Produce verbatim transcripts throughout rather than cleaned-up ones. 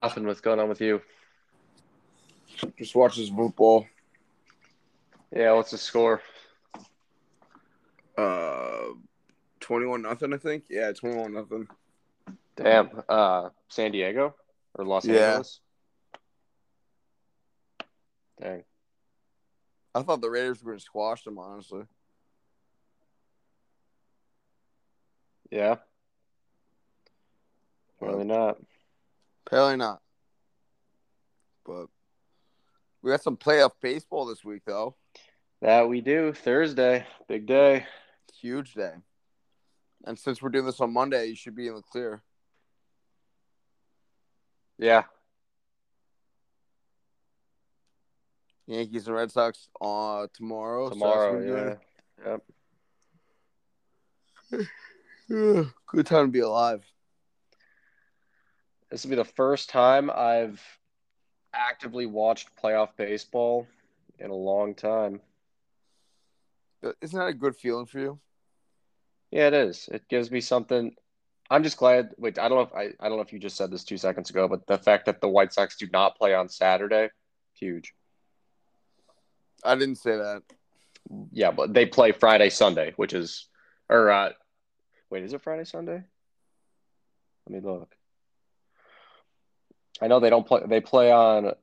Nothing. What's going on with you? Just watch this football. Yeah, what's the score? Uh, twenty-one nothing. I think. Yeah, twenty-one nothing. Damn. Uh, San Diego or Los Yeah, Angeles? Dang. I thought the Raiders were going to squash them. Honestly, Yeah, but really not. apparently not. But we got some playoff baseball this week, though. That we do. Thursday, big day. Huge day. And since we're doing this on Monday, you should be in the clear. Yeah, Yankees and Red Sox uh tomorrow. So that's tomorrow. what we're Yeah. Yep. doing. Good time to be alive. This will be the first time I've actively watched playoff baseball in a long time. Isn't that a good feeling for you? Yeah, it is. It gives me something. I'm just glad. Wait, I don't know if I, I don't know if you just said this two seconds ago, but the fact that the White Sox do not play on Saturday, huge. I didn't say that. Yeah, but they play Friday, Sunday, which is, or uh, wait, is it Friday, Sunday? Let me look. I know they don't play. They play on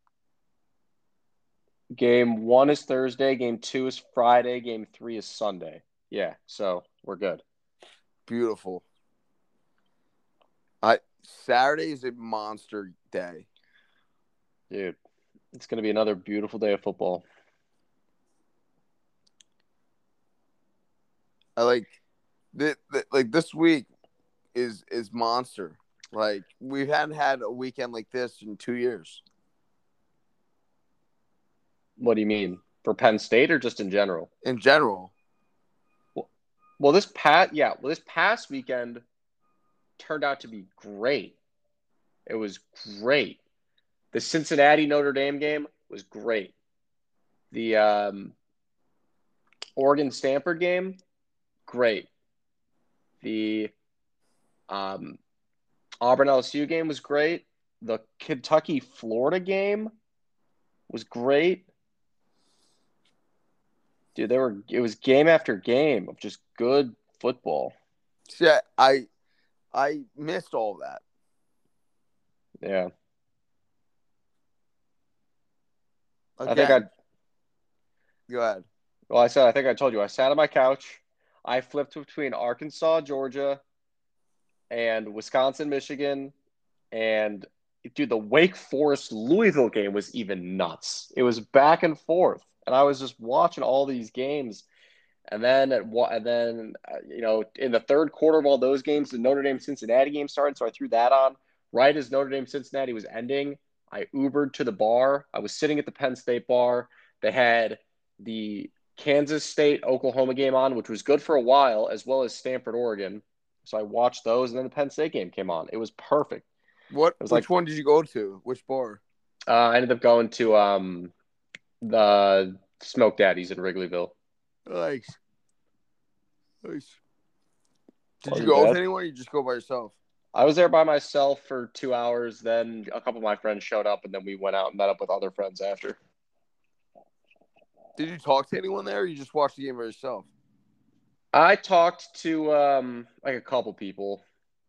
game one is Thursday, game two is Friday, game three is Sunday. Yeah, so we're good. Beautiful. I Saturday is a monster day. Dude, it's going to be another beautiful day of football. I like the, the, like this week is is monster. Like we hadn't had a weekend like this in two years. What do you mean? For Penn State or just in general? In general. Well, well this past yeah, well, this past weekend turned out to be great. It was great. The Cincinnati Notre Dame game was great. The um, Oregon Stanford game, great. The um, Auburn L S U game was great. The Kentucky Florida game was great. Dude, they were it was game after game of just good football. See, I I missed all that. Yeah. I think I Again, go ahead. well, I said I think I told you I sat on my couch. I flipped between Arkansas, Georgia, and Wisconsin, Michigan, and dude, the Wake Forest Louisville game was even nuts. It was back and forth, and I was just watching all these games. And then at and then uh, you know in the third quarter of all those games, the Notre Dame Cincinnati game started, so I threw that on right as Notre Dame Cincinnati was ending. I Ubered to the bar. I was sitting at the Penn State bar. They had the Kansas State Oklahoma game on, which was good for a while, as well as Stanford Oregon. So I watched those, and then the Penn State game came on. It was perfect. What It was which like one did you go to? Which bar? uh, I ended up going to um, the Smoke Daddies in Wrigleyville. Nice. Nice. Did you Wasn't go with bad. anyone or you just go by yourself? I was there by myself for two hours. Then a couple of my friends showed up, and then we went out and met up with other friends after. Did you talk to anyone there or you just watched the game by yourself? I talked to um, like a couple people.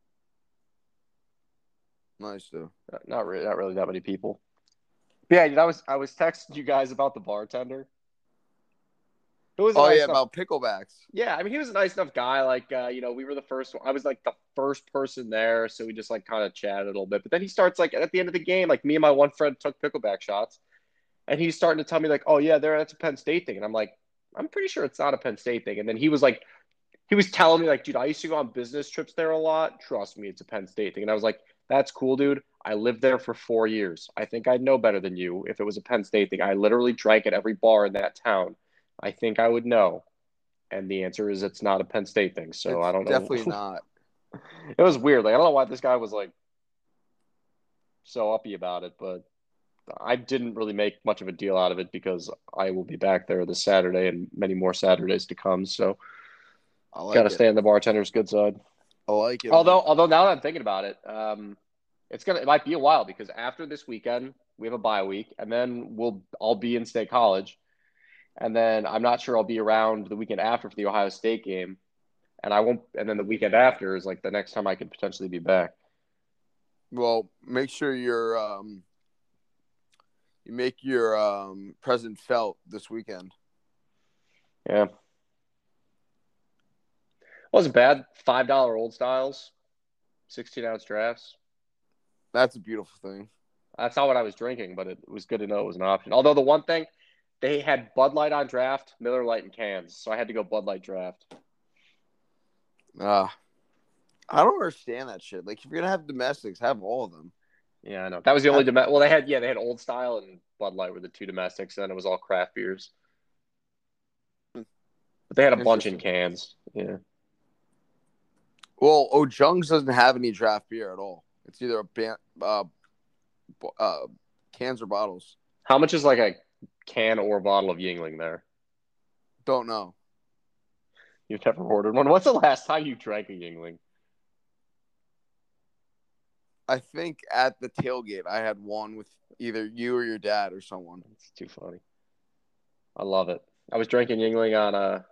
Nice though. Not really, not really that many people. But yeah, dude, I was I was texting you guys about the bartender. It was a Oh yeah, nice enough. about picklebacks. Yeah, I mean, he was a nice enough guy. Like, uh, you know, we were the first. I was like the first person there, so we just like kind of chatted a little bit. But then he starts like at the end of the game, like me and my one friend took pickleback shots, and he's starting to tell me like, "Oh yeah, there that's a Penn State thing," and I'm like, "I'm pretty sure it's not a Penn State thing." And then he was like, he was telling me like, "Dude, I used to go on business trips there a lot. Trust me, it's a Penn State thing." And I was like, "That's cool, dude. I lived there for four years. I think I'd know better than you if it was a Penn State thing. I literally drank at every bar in that town. I think I would know." And the answer is it's not a Penn State thing. So I It's don't know. definitely not. It was weird. Like I don't know why this guy was like so uppy about it, but I didn't really make much of a deal out of it because I will be back there this Saturday and many more Saturdays to come. So I got like to it. stay on the bartender's good side. I like it, man. Although, although now that I'm thinking about it, um, It's gonna. It might be a while because after this weekend we have a bye week, and then we'll I'll be in state college, and then I'm not sure I'll be around the weekend after for the Ohio State game, and I won't. And then the weekend after is like the next time I could potentially be back. Well, make sure you're um, you make your um, presence felt this weekend. Yeah, wasn't bad. Five dollar old styles, sixteen ounce drafts. That's a beautiful thing. That's not what I was drinking, but it was good to know it was an option. Although the one thing, they had Bud Light on draft, Miller Light in cans, so I had to go Bud Light draft. Uh, I don't understand that shit. Like, if you're gonna have domestics, have all of them. Yeah, I know. That was the only Have, domestic. Well, they had yeah, they had Old Style and Bud Light were the two domestics, and then it was all craft beers. But they had a bunch in cans. Yeah. Well, O'Jung's doesn't have any draft beer at all. It's either a ban- uh, uh, cans or bottles. How much is like a can or bottle of Yingling there? Don't know. You've never ordered one. What's the last time you drank a Yingling? I think at the tailgate I had one with either you or your dad or someone. It's too funny. I love it. I was drinking Yingling on a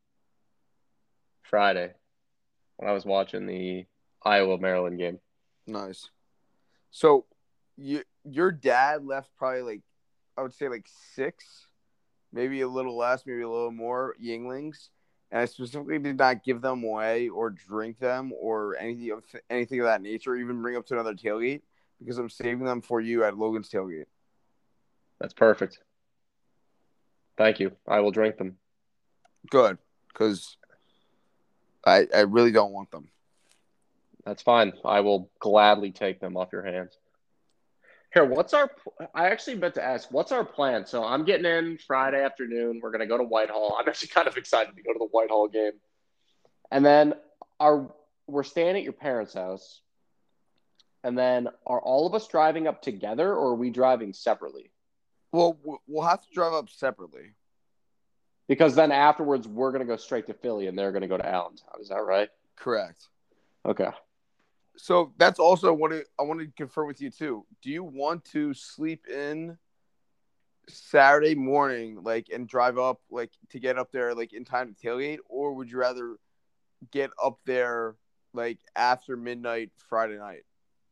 Friday when I was watching the Iowa Maryland game. Nice. So, you your dad left probably like I would say like six, maybe a little less, maybe a little more Yinglings, and I specifically did not give them away or drink them or anything of anything of that nature, or even bring up to another tailgate because I'm saving them for you at Logan's tailgate. That's perfect. Thank you. I will drink them. Good, because I I really don't want them. That's fine. I will gladly take them off your hands. Here, what's our – I actually meant to ask, what's our plan? So I'm getting in Friday afternoon. We're going to go to Whitehall. I'm actually kind of excited to go to the Whitehall game. And then our we're staying at your parents' house. And then are all of us driving up together or are we driving separately? Well, we'll have to drive up separately. Because then afterwards, we're going to go straight to Philly and they're going to go to Allentown. Is that right? Correct. Okay. So that's also what I wanted to confirm with you too. Do you want to sleep in Saturday morning, like, and drive up, like, to get up there, like, in time to tailgate, or would you rather get up there, like, after midnight Friday night?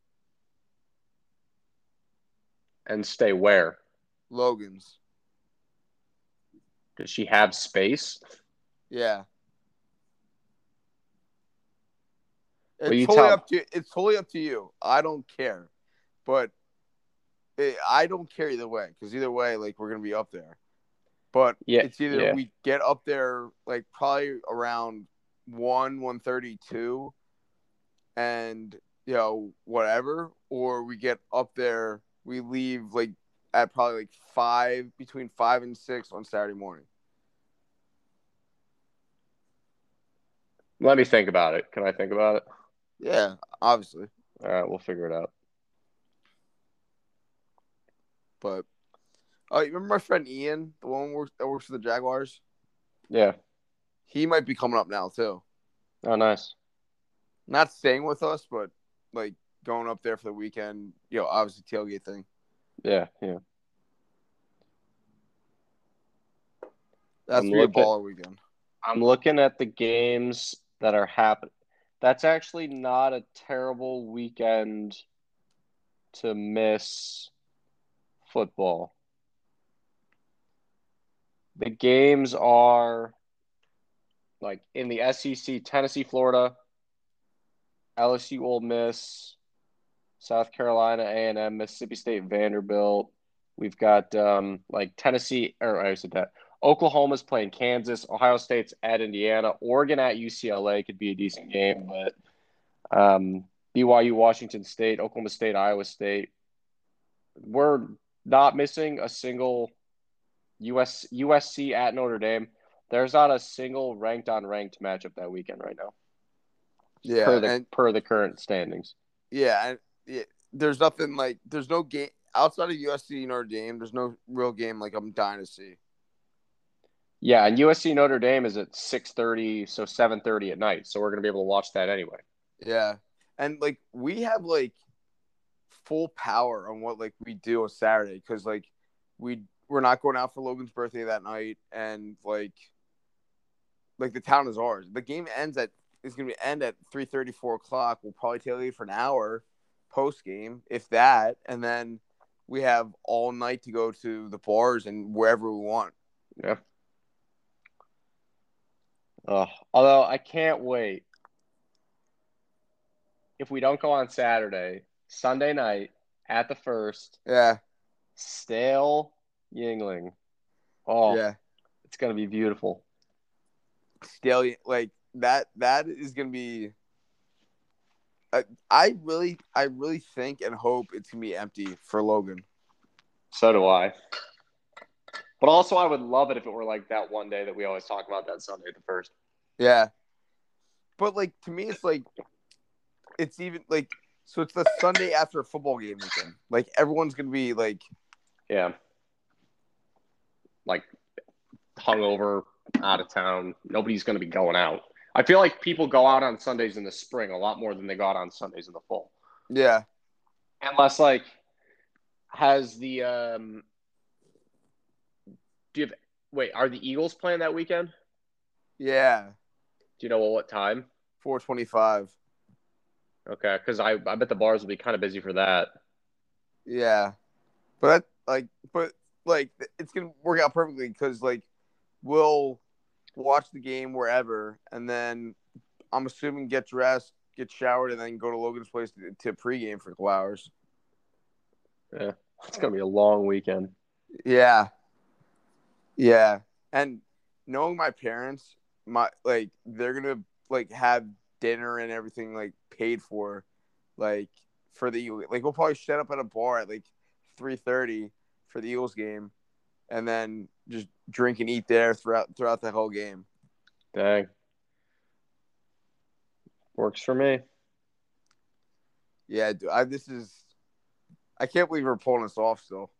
And stay where? Logan's. Does she have space? Yeah. Well, It's you totally tell- up to it's totally up to you. I don't care, but it, I don't care either way because either way, like, we're gonna be up there. But Yeah, it's either yeah. we get up there like probably around one one thirty two, and you know whatever, or we get up there. We leave like at probably like five between five and six on Saturday morning. Let me think about it. Can I think about it? Yeah, obviously. All right, we'll figure it out. But oh, you remember my friend Ian, the one who works, that works for the Jaguars? Yeah. He might be coming up now too. Oh, nice. Not staying with us, but like going up there for the weekend. You know, obviously tailgate thing. Yeah, yeah. That's I'm gonna be a looking- baller weekend. I'm looking at the games that are happening. That's actually not a terrible weekend to miss football. The games are like in the S E C, Tennessee, Florida, L S U, Ole Miss, South Carolina, A and M, Mississippi State, Vanderbilt. We've got um, like Tennessee, or I said that. Oklahoma's playing Kansas. Ohio State's at Indiana. Oregon at U C L A could be a decent game, but um, B Y U, Washington State, Oklahoma State, Iowa State. We're not missing a single U S U S C at Notre Dame. There's not a single ranked on ranked matchup that weekend right now. Yeah, per the and per the current standings. yeah, and yeah, there's nothing like there's no game outside of U S C Notre Dame. There's no real game like I'm dying to see. Yeah, and U S C Notre Dame is at six thirty, so seven thirty at night. So we're gonna be able to watch that anyway. Yeah, and like we have like full power on what like we do on Saturday because like we we're not going out for Logan's birthday that night, and like like the town is ours. The game ends at is going to end at three thirty, four o'clock. We'll probably tailgate for an hour post game, if that, and then we have all night to go to the bars and wherever we want. Yeah. Uh, although I can't wait if we don't go on Saturday, Sunday night at the first, Yeah, Stale Yingling. Oh, yeah. it's gonna be beautiful. Stallion, like that. That is going to be. Uh, I really, I really think and hope it's going to be empty for Logan. So do I. But also, I would love it if it were like that one day that we always talk about, that Sunday the first. Yeah, but like to me, it's like it's even like so. It's the Sunday after a football game weekend. Like everyone's going to be like, Yeah. Like hungover, out of town. Nobody's going to be going out. I feel like people go out on Sundays in the spring a lot more than they go out on Sundays in the fall. yeah, Unless, like, has the um, do you have wait? Are the Eagles playing that weekend? yeah. Do you know what time? Four twenty-five. Okay, because I I bet the bars will be kind of busy for that. Yeah, but like, but like, it's gonna work out perfectly because like we'll watch the game wherever, and then I'm assuming get dressed, get showered, and then go to Logan's place to, to pregame for a couple hours. Yeah, it's gonna be a long weekend. Yeah, yeah, and knowing my parents, my like they're gonna like have dinner and everything like paid for, like for the like we'll probably set up at a bar at like three thirty for the Eagles game, and then just drink and eat there throughout throughout the whole game. Dang, works for me. Yeah, dude, I this is I can't believe we're pulling this off still.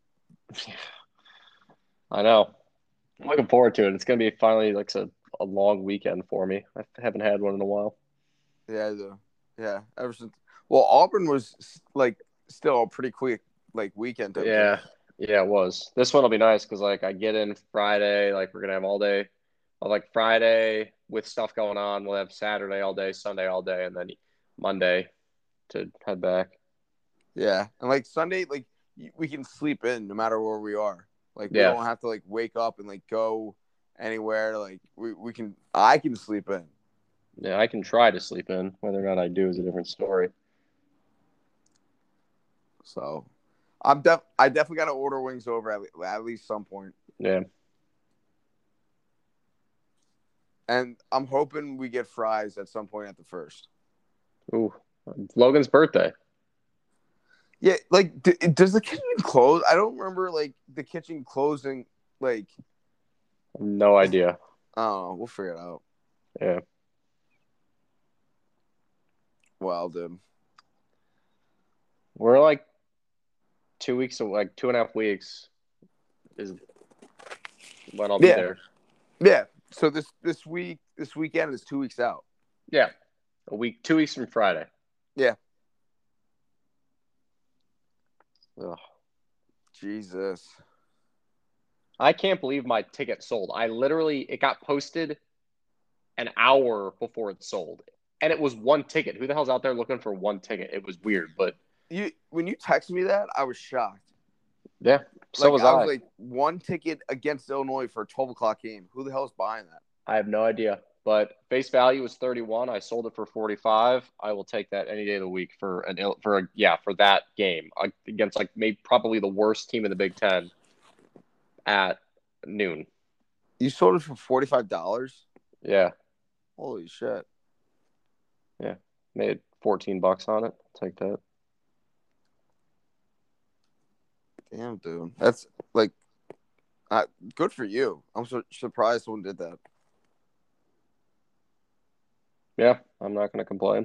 I know. I'm looking forward to it. It's gonna be finally like a, a long weekend for me. I haven't had one in a while. Yeah, dude. Yeah, ever since well, Auburn was like still a pretty quick like weekend type thing. Yeah, yeah, it was. This one will be nice because like I get in Friday, like we're gonna have all day. Well, like Friday with stuff going on, we'll have Saturday all day, Sunday all day, and then Monday to head back. Yeah, and like Sunday, like we can sleep in no matter where we are. Like we Yeah, don't have to like wake up and like go anywhere. Like we, we can I can sleep in. yeah, I can try to sleep in. Whether or not I do is a different story. So I'm def I definitely got to order wings over at, le- at least some point. Yeah. And I'm hoping we get fries at some point at the first. Ooh, Logan's birthday. Yeah, like d- does the kitchen close? I don't remember like the kitchen closing. Like, No idea. oh, we'll figure it out. Yeah. Well, dude. We're like two weeks, like two and a half weeks is when I'll be Yeah, there. yeah. So this this week, this weekend is two weeks out. Yeah, a week, two weeks from Friday. Yeah. Ugh. Jesus. I can't believe my ticket sold. I literally, it got posted an hour before it sold, and it was one ticket. Who the hell's out there looking for one ticket? It was weird, but You when you texted me that, I was shocked. yeah, so Like was I was I. like one ticket against Illinois for a twelve o'clock game. Who the hell is buying that? I have no idea, but face value was thirty-one. I sold it for forty-five. I will take that any day of the week for an for a yeah for that game against like maybe probably the worst team in the Big Ten at noon. You sold it for forty five dollars. Yeah, Holy shit! yeah, made fourteen bucks on it. I'll take that. Damn, dude, that's like, uh, good for you. I'm so surprised someone did that. Yeah, I'm not going to complain.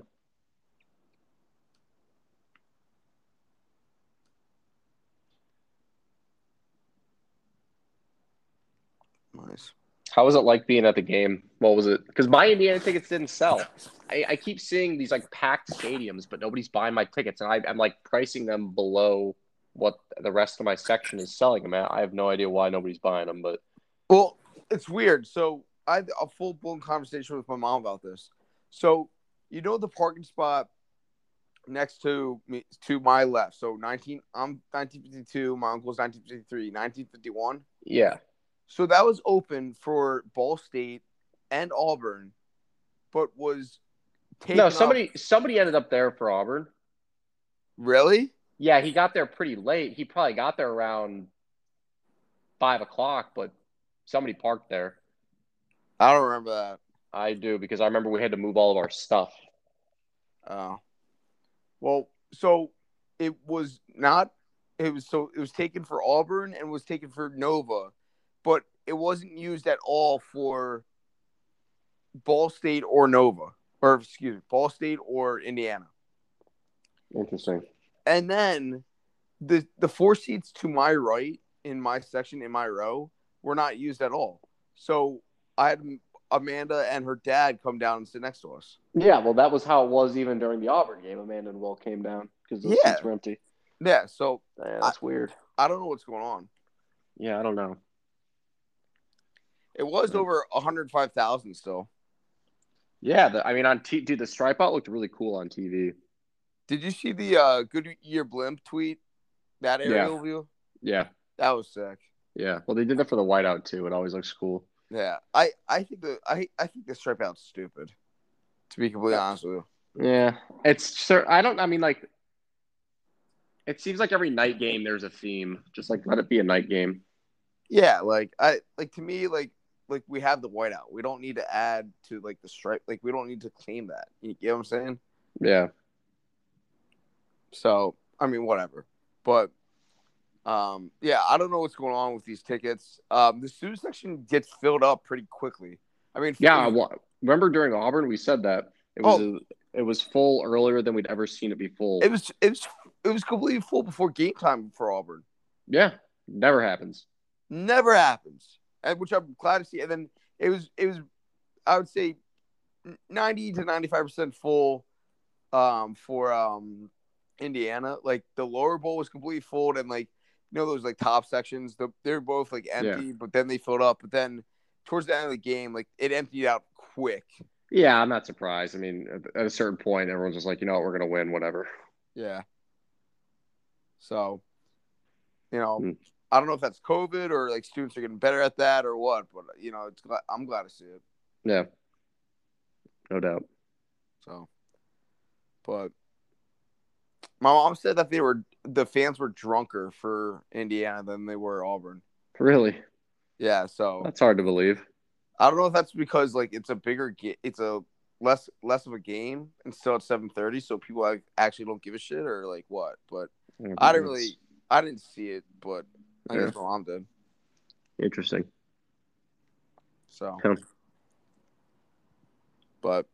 Nice. How was it like being at the game? What was it? Because my Indiana tickets didn't sell. I, I keep seeing these like packed stadiums, but nobody's buying my tickets, and I, I'm like pricing them below what the rest of my section is selling them at. I have no idea why nobody's buying them, but Well, it's weird. So I had a full blown conversation with my mom about this. So you know the parking spot next to me to my left. So nineteen, I'm nineteen fifty-two. My uncle's nineteen fifty-three. nineteen fifty-one. yeah. So that was open for Ball State and Auburn, but was taken No, up. somebody somebody ended up there for Auburn. Really? Yeah, he got there pretty late. He probably got there around five o'clock, but somebody parked there. I don't remember that. I do because I remember we had to move all of our stuff. Oh. Well, so it was not. It was so it was taken for Auburn and was taken for Nova, but it wasn't used at all for Ball State or Nova, or excuse me, Ball State or Indiana. Interesting. And then the the four seats to my right in my section in my row were not used at all. So I had Amanda and her dad come down and sit next to us. Yeah, well, that was how it was even during the Auburn game. Amanda and Will came down because those Yeah. seats were empty. Yeah, so Yeah, that's I, weird. I don't know what's going on. Yeah, I don't know. It was over one hundred five thousand still. Yeah, the, I mean, on T, dude, the stripe out looked really cool on T V. Did you see the uh, Goodyear Blimp tweet? That aerial Yeah. view? Yeah, That was sick. yeah. Well, they did that for the whiteout too. It always looks cool. Yeah, I, I think the I I think the stripe out's stupid. To be completely honest with you. Yeah, it's sir. I don't. I mean, like, it seems like every night game there's a theme. Just like let it be a night game. Yeah, like I like to me like like we have the whiteout. We don't need to add to like the stripe. Like we don't need to claim that. You get what I'm saying? Yeah. So I mean, whatever. But um, yeah, I don't know what's going on with these tickets. Um, the student section gets filled up pretty quickly. I mean, Yeah. I wa- remember during Auburn we said that it was Oh. a, it was full earlier than we'd ever seen it be full. it was it was it was completely full before game time for Auburn. Yeah, never happens. Never happens, and which I'm glad to see. And then it was it was I would say ninety to ninety-five percent full um, for um, Indiana. Like the lower bowl was completely full, and like you know those like top sections, the, they're both like empty, Yeah. but then they filled up. But then towards the end of the game, like it emptied out quick. Yeah, I'm not surprised. I mean, at, at a certain point, everyone's just like, you know what, we're gonna win, whatever. Yeah. So, you know, Mm. I don't know if that's COVID or like students are getting better at that or what, but you know, it's I'm glad to see it. Yeah, no doubt. So, but my mom said that they were the fans were drunker for Indiana than they were Auburn. Really, Yeah, so that's hard to believe. I don't know if that's because like it's a bigger ga- it's a less less of a game and still at seven thirty, so people like, actually don't give a shit or like what. But I didn't really I didn't see it, but I Yeah. guess my mom did. Interesting. So, Huh. but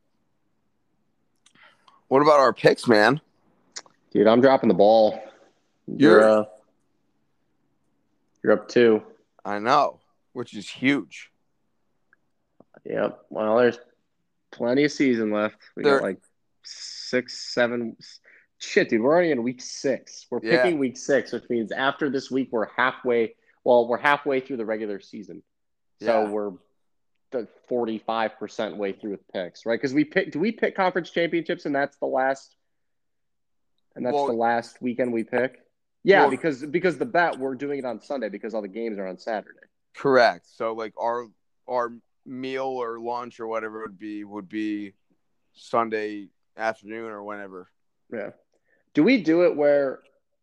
what about our picks, man? Dude, I'm dropping the ball. You're You're- uh, you're up two. I know, which is huge. Yep. Well, there's plenty of season left. We There- got like six, seven. Shit, dude, we're already in week six. We're Yeah. picking week six, which means after this week, we're halfway. Well, we're halfway through the regular season, so Yeah. we're the forty-five percent way through with picks, right? Because we pick. Do we pick conference championships, and that's the last, and that's Well- the last weekend we pick? Yeah, Well- because because the bet we're doing it on Sunday because all the games are on Saturday. Correct. So like our our meal or lunch or whatever it would be would be Sunday afternoon or whenever. Yeah. Do we do it where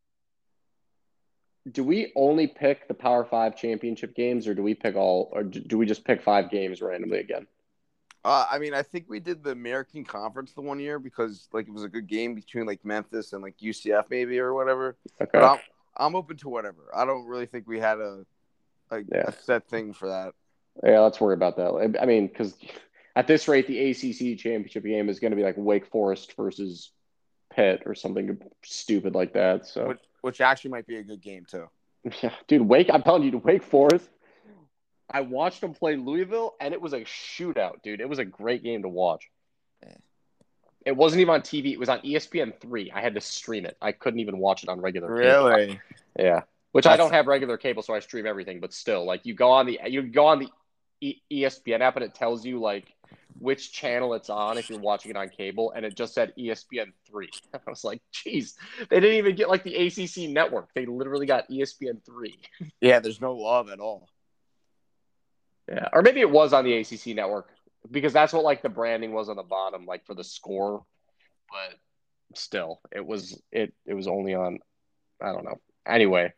do we only pick the Power Five championship games, or do we pick all, or do do we just pick five games randomly again? Uh, I mean, I think we did the American Conference the one year because like it was a good game between like Memphis and like U C F maybe or whatever. Okay. But I'm I'm open to whatever. I don't really think we had a like Yeah. a set thing for that. Yeah, let's worry about that. I mean, because at this rate, the A C C championship game is going to be like Wake Forest versus Pitt or something stupid like that. So, Which which actually might be a good game too. yeah, dude, Wake. I'm telling you, to Wake Forest. I watched them play Louisville, and it was a shootout, dude. It was a great game to watch. Yeah. It wasn't even on T V. It was on E S P N three. I had to stream it. I couldn't even watch it on regular cable. Really? Yeah, which I That's don't have regular cable, so I stream everything. But still, like you go on the you go on the E- ESPN app, and it tells you like which channel it's on if you're watching it on cable, and it just said E S P N three. I was like, geez, they didn't even get like the A C C network. They literally got E S P N three. yeah. There's no love at all. Yeah, or maybe it was on the A C C network because that's what like the branding was on the bottom, like for the score. But still, it was it it was only on. I don't know. Anyway,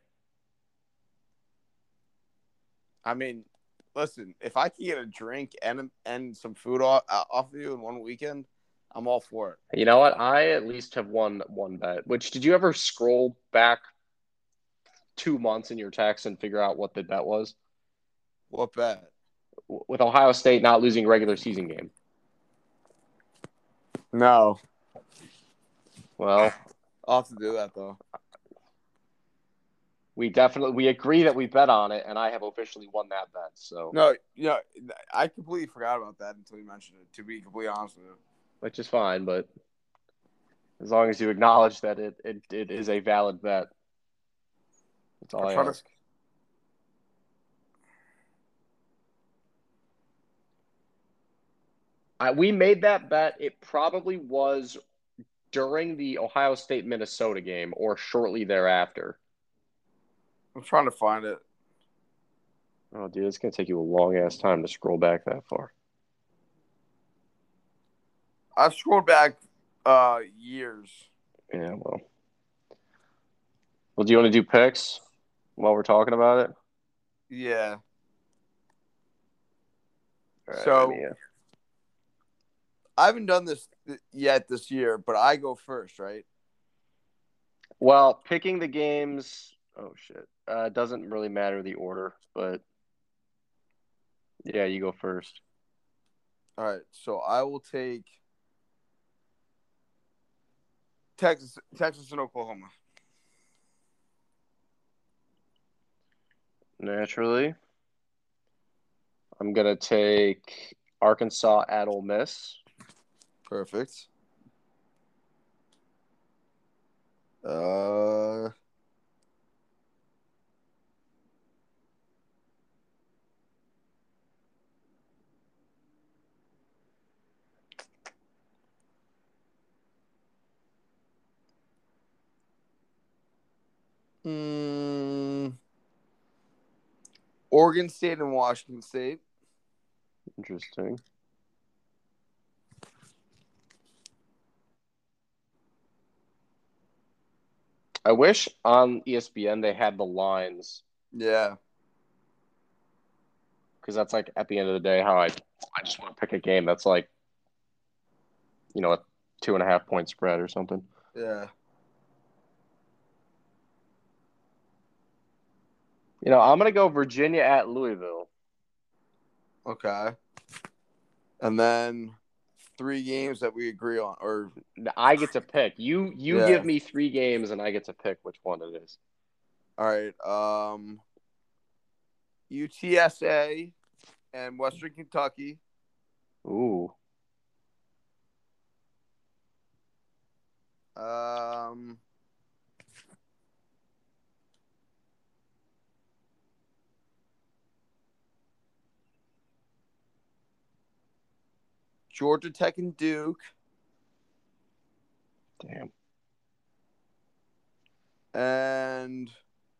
I mean, listen, if I can get a drink and and some food off, off of you in one weekend, I'm all for it. you know what? I at least have won one bet. Which did you ever scroll back two months in your text and figure out what the bet was? What bet? With Ohio State not losing a regular season game. No. Well, I'll have to do that though. we definitely we agree that we bet on it, and I have officially won that bet. So No, you know, I completely forgot about that until you mentioned it. To be completely honest with you, which is fine, but as long as you acknowledge that it it, it is a valid bet, that's all I'm I trying ask. to. I, we made that bet. It probably was during the Ohio State Minnesota game or shortly thereafter. I'm trying to find it. Oh, dude, it's gonna take you a long ass time to scroll back that far. I've scrolled back uh years. Yeah, well. Well, do you want to do picks while we're talking about it? Yeah. All right, let So me. Uh, I haven't done this yet this year, but I go first, right? well, picking the games. Oh shit. Uh, doesn't really matter the order, but yeah, you go first. All right. So I will take Texas, Texas, and Oklahoma. Naturally, I'm gonna take Arkansas at Ole Miss. Perfect. Uh. Mm, Oregon State and Washington State. Interesting. I wish on E S P N they had the lines Yeah. because that's like at the end of the day how I I just want to pick a game that's like you know a two and a half point spread or something. Yeah. You know, I'm gonna go Virginia at Louisville. Okay. And then three games that we agree on, or I get to pick. You you yeah. give me three games and I get to pick which one it is. All right. Um, U T S A and Western Kentucky. Ooh. Um, Georgia Tech and Duke. Damn. And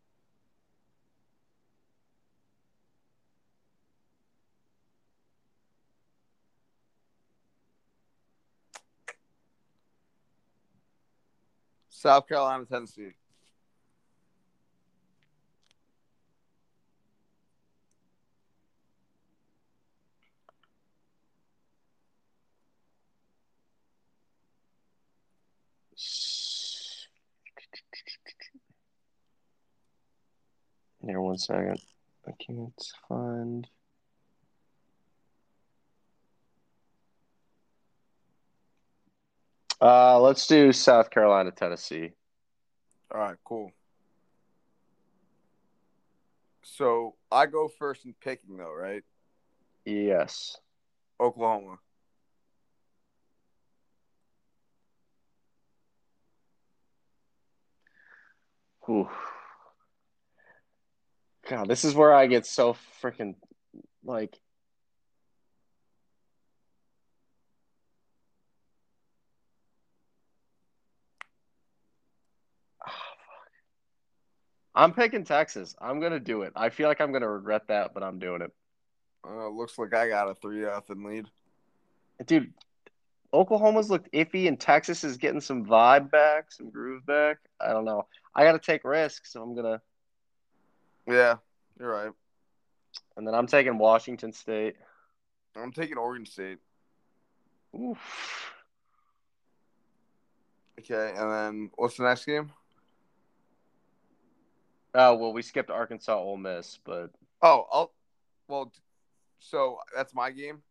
South Carolina, Tennessee. Here, one second. I can't find. Uh, let's do South Carolina, Tennessee. All right, cool. So I go first in picking, though, right? Yes. Oklahoma. Ooh. God, this is where I get so freaking like. I'm picking Texas. I'm gonna do it. I feel like I'm gonna regret that, but I'm doing it. Uh, looks like I got a three nothing lead. Dude, Oklahoma's looked iffy, and Texas is getting some vibe back, some groove back. I don't know. I got to take risks, so I'm gonna. Yeah, you're right. And then I'm taking Washington State. I'm taking Oregon State. Oof. Okay, and then what's the next game? Oh well, we skipped Arkansas, Ole Miss, but Oh, I'll. Well, so that's my game.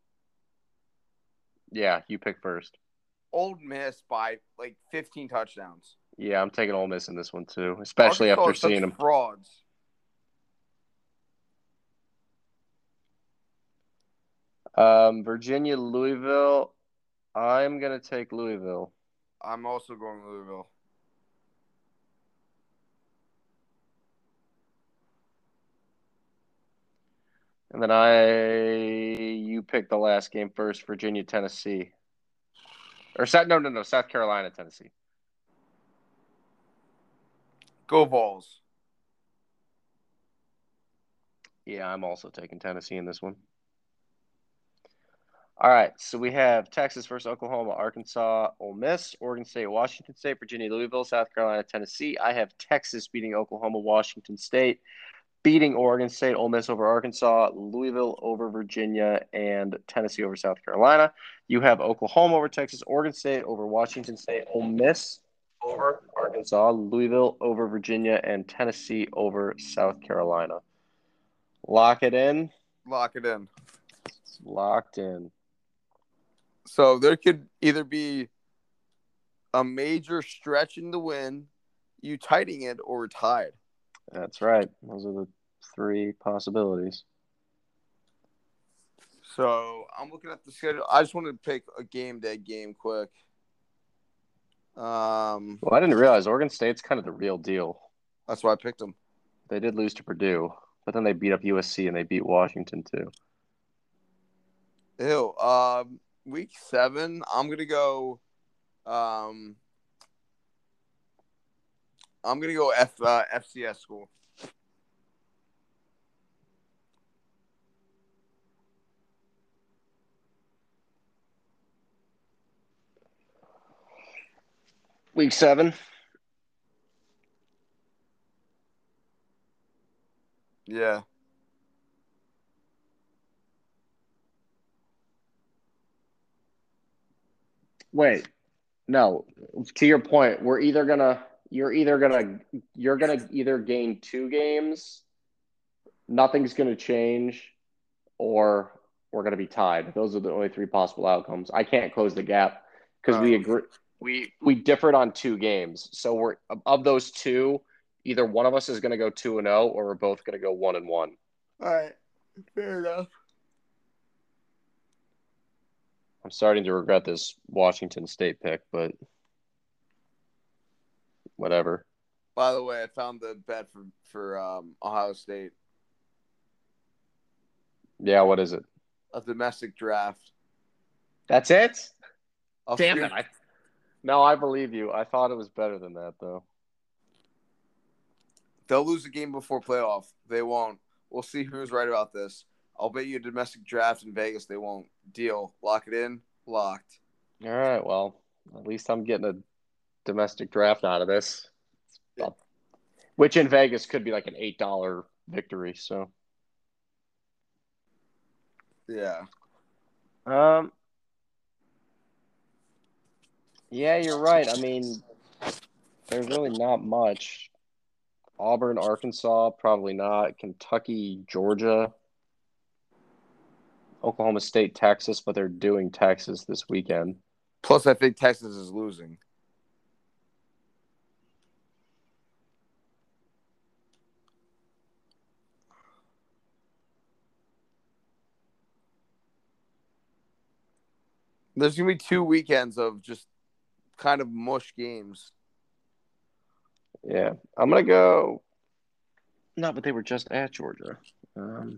yeah, you pick first. Ole Miss by like fifteen touchdowns. Yeah, I'm taking Ole Miss in this one too, especially Arkansas after is such seeing them. frauds. Um, Virginia, Louisville. I'm gonna take Louisville. I'm also going Louisville. And then I, you pick the last game first. Virginia, Tennessee, or South? No, no, no. South Carolina, Tennessee. Go Vols. Yeah, I'm also taking Tennessee in this one. All right, so we have Texas versus Oklahoma, Arkansas, Ole Miss, Oregon State, Washington State, Virginia, Louisville, South Carolina, Tennessee. I have Texas beating Oklahoma, Washington State, beating Oregon State, Ole Miss over Arkansas, Louisville over Virginia, and Tennessee over South Carolina. You have Oklahoma over Texas, Oregon State over Washington State, Ole Miss over Arkansas, Louisville over Virginia, and Tennessee over South Carolina. Lock it in. Lock it in. It's locked in. So there could either be a major stretch in the win, you tightening it, or tied. That's right. Those are the three possibilities. So I'm looking at the schedule. I just wanted to pick a game day game quick. Um, Well, I didn't realize Oregon State's kind of the real deal. That's why I picked them. They did lose to Purdue, but then they beat up U S C and they beat Washington too. Ew. Um, week seven, I'm gonna go. Um, I'm gonna go F uh, F C S school. Week seven. Yeah. Wait, no. To your point, we're either gonna you're either gonna you're gonna either gain two games, nothing's gonna change, or we're gonna be tied. Those are the only three possible outcomes. I can't close the gap because we Uh, agree we we differed on two games. So we're of those two, either one of us is gonna go two and zero, or we're both gonna go one and one. all right. Fair enough. I'm starting to regret this Washington State pick, but whatever. By the way, I found the bet for for um, Ohio State. Yeah, what is it? A domestic draft. That's it? I'll Damn screen- it. I, no, I believe you. I thought it was better than that, though. They'll lose a game before playoff. They won't. We'll see who's right about this. I'll bet you a domestic draft in Vegas. They won't. Deal. Lock it in. Locked. All right, well, at least I'm getting a domestic draft out of this. Yeah. Which in Vegas could be like an eight dollar victory, so. Yeah. Um. Yeah, you're right. I mean, there's really not much. Auburn, Arkansas, probably not. Kentucky, Georgia, Oklahoma State, Texas, but they're doing Texas this weekend. Plus, I think Texas is losing. There's gonna be two weekends of just kind of mush games. Yeah, I'm gonna go. No, but they were just at Georgia. Um,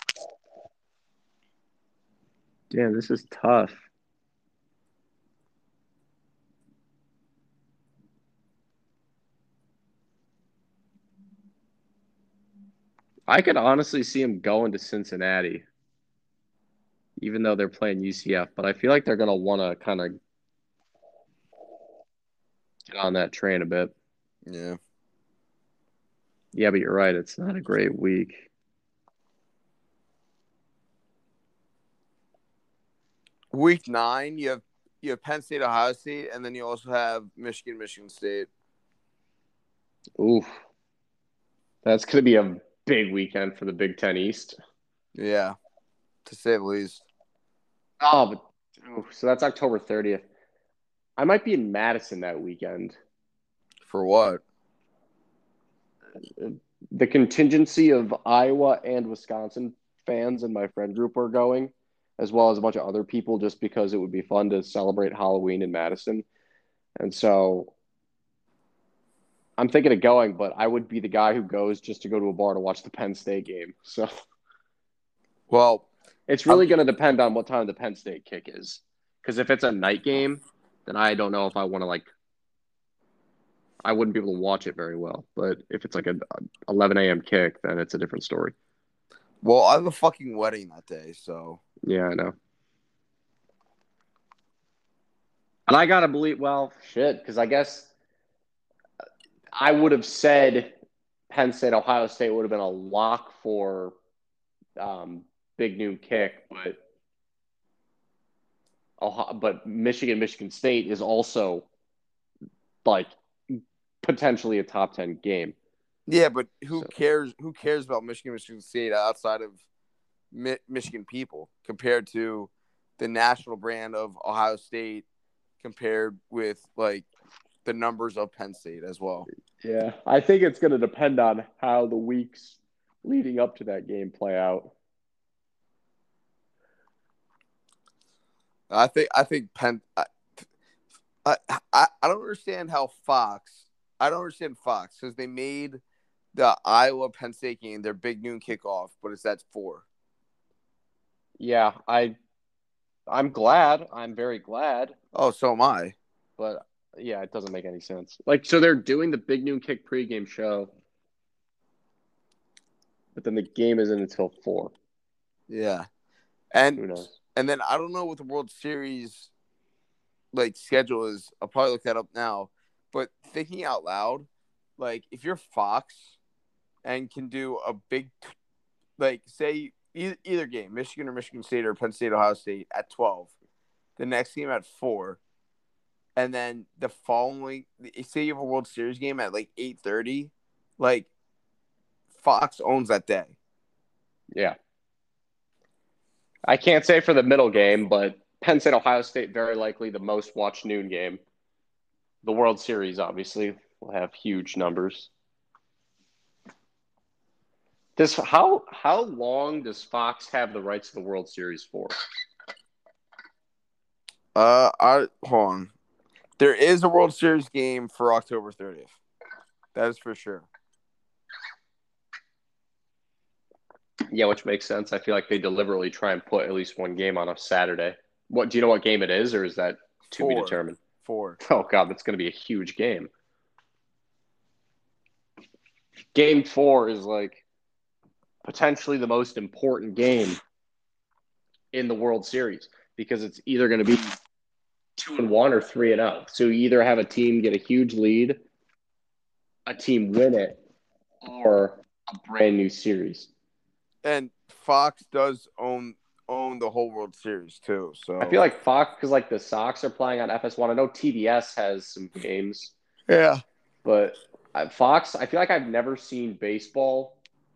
damn, this is tough. I could honestly see him going to Cincinnati, even though they're playing U C F. But I feel like they're gonna want to kind of get on that train a bit. Yeah. Yeah, but you're right. It's not a great week. Week nine, you have you have Penn State, Ohio State, and then you also have Michigan, Michigan State. Oof, that's gonna be a big weekend for the Big Ten East. Yeah, to say the least. Oh, but oof, so that's October thirtieth. I might be in Madison that weekend. For what? The contingency of Iowa and Wisconsin fans in my friend group are going, as well as a bunch of other people, just because it would be fun to celebrate Halloween in Madison. And so I'm thinking of going, but I would be the guy who goes just to go to a bar to watch the Penn State game. So Well, it's really going to depend on what time the Penn State kick is. Because if it's a night game, then I don't know if I want to like. I wouldn't be able to watch it very well. But if it's like a eleven a.m. kick, then it's a different story. Well, I have a fucking wedding that day, so. Yeah, I know. And I got to believe, well, shit, because I guess I would have said Penn State, Ohio State would have been a lock for um, big noon kick, but Ohio, but Michigan, Michigan State is also like potentially a top ten game. Yeah, but who So. cares? Who cares about Michigan, Michigan State outside of Mi- Michigan people compared to the national brand of Ohio State, compared with like the numbers of Penn State as well. Yeah, I think it's going to depend on how the weeks leading up to that game play out. I think I think Penn. I, I I I don't understand how Fox. I don't understand Fox because they made the Iowa Penn State game their big noon kickoff, but it's at four. Yeah, I I'm glad. I'm very glad. Oh, so am I. But yeah, it doesn't make any sense. Like, so they're doing the big noon kick pregame show, but then the game isn't until four. Yeah, and Who knows? and then I don't know what the World Series like schedule is. I'll probably look that up now. But thinking out loud, like if you're Fox and can do a big, like say either, either game, Michigan or Michigan State or Penn State, Ohio State at twelve, the next game at four, and then the following, say you have a World Series game at like eight thirty, like Fox owns that day. Yeah. I can't say for the middle game, but Penn State, Ohio State, very likely the most watched noon game. The World Series, obviously, will have huge numbers. Does how how long does Fox have the rights to the World Series for? Uh, I hold on. There is a World Series game for October thirtieth. That is for sure. Yeah, which makes sense. I feel like they deliberately try and put at least one game on a Saturday. What do you know what game it is, or is that to Four. be determined? Four. Oh God, that's going to be a huge game. Game four is like potentially the most important game in the World Series because it's either going to be two and one or three and out. So you either have a team get a huge lead, a team win it, or a brand new series. And Fox does own own the whole World Series too. So I feel like Fox, because like the Sox are playing on F S one. I know T B S has some games. Yeah. But Fox, I feel like I've never seen baseball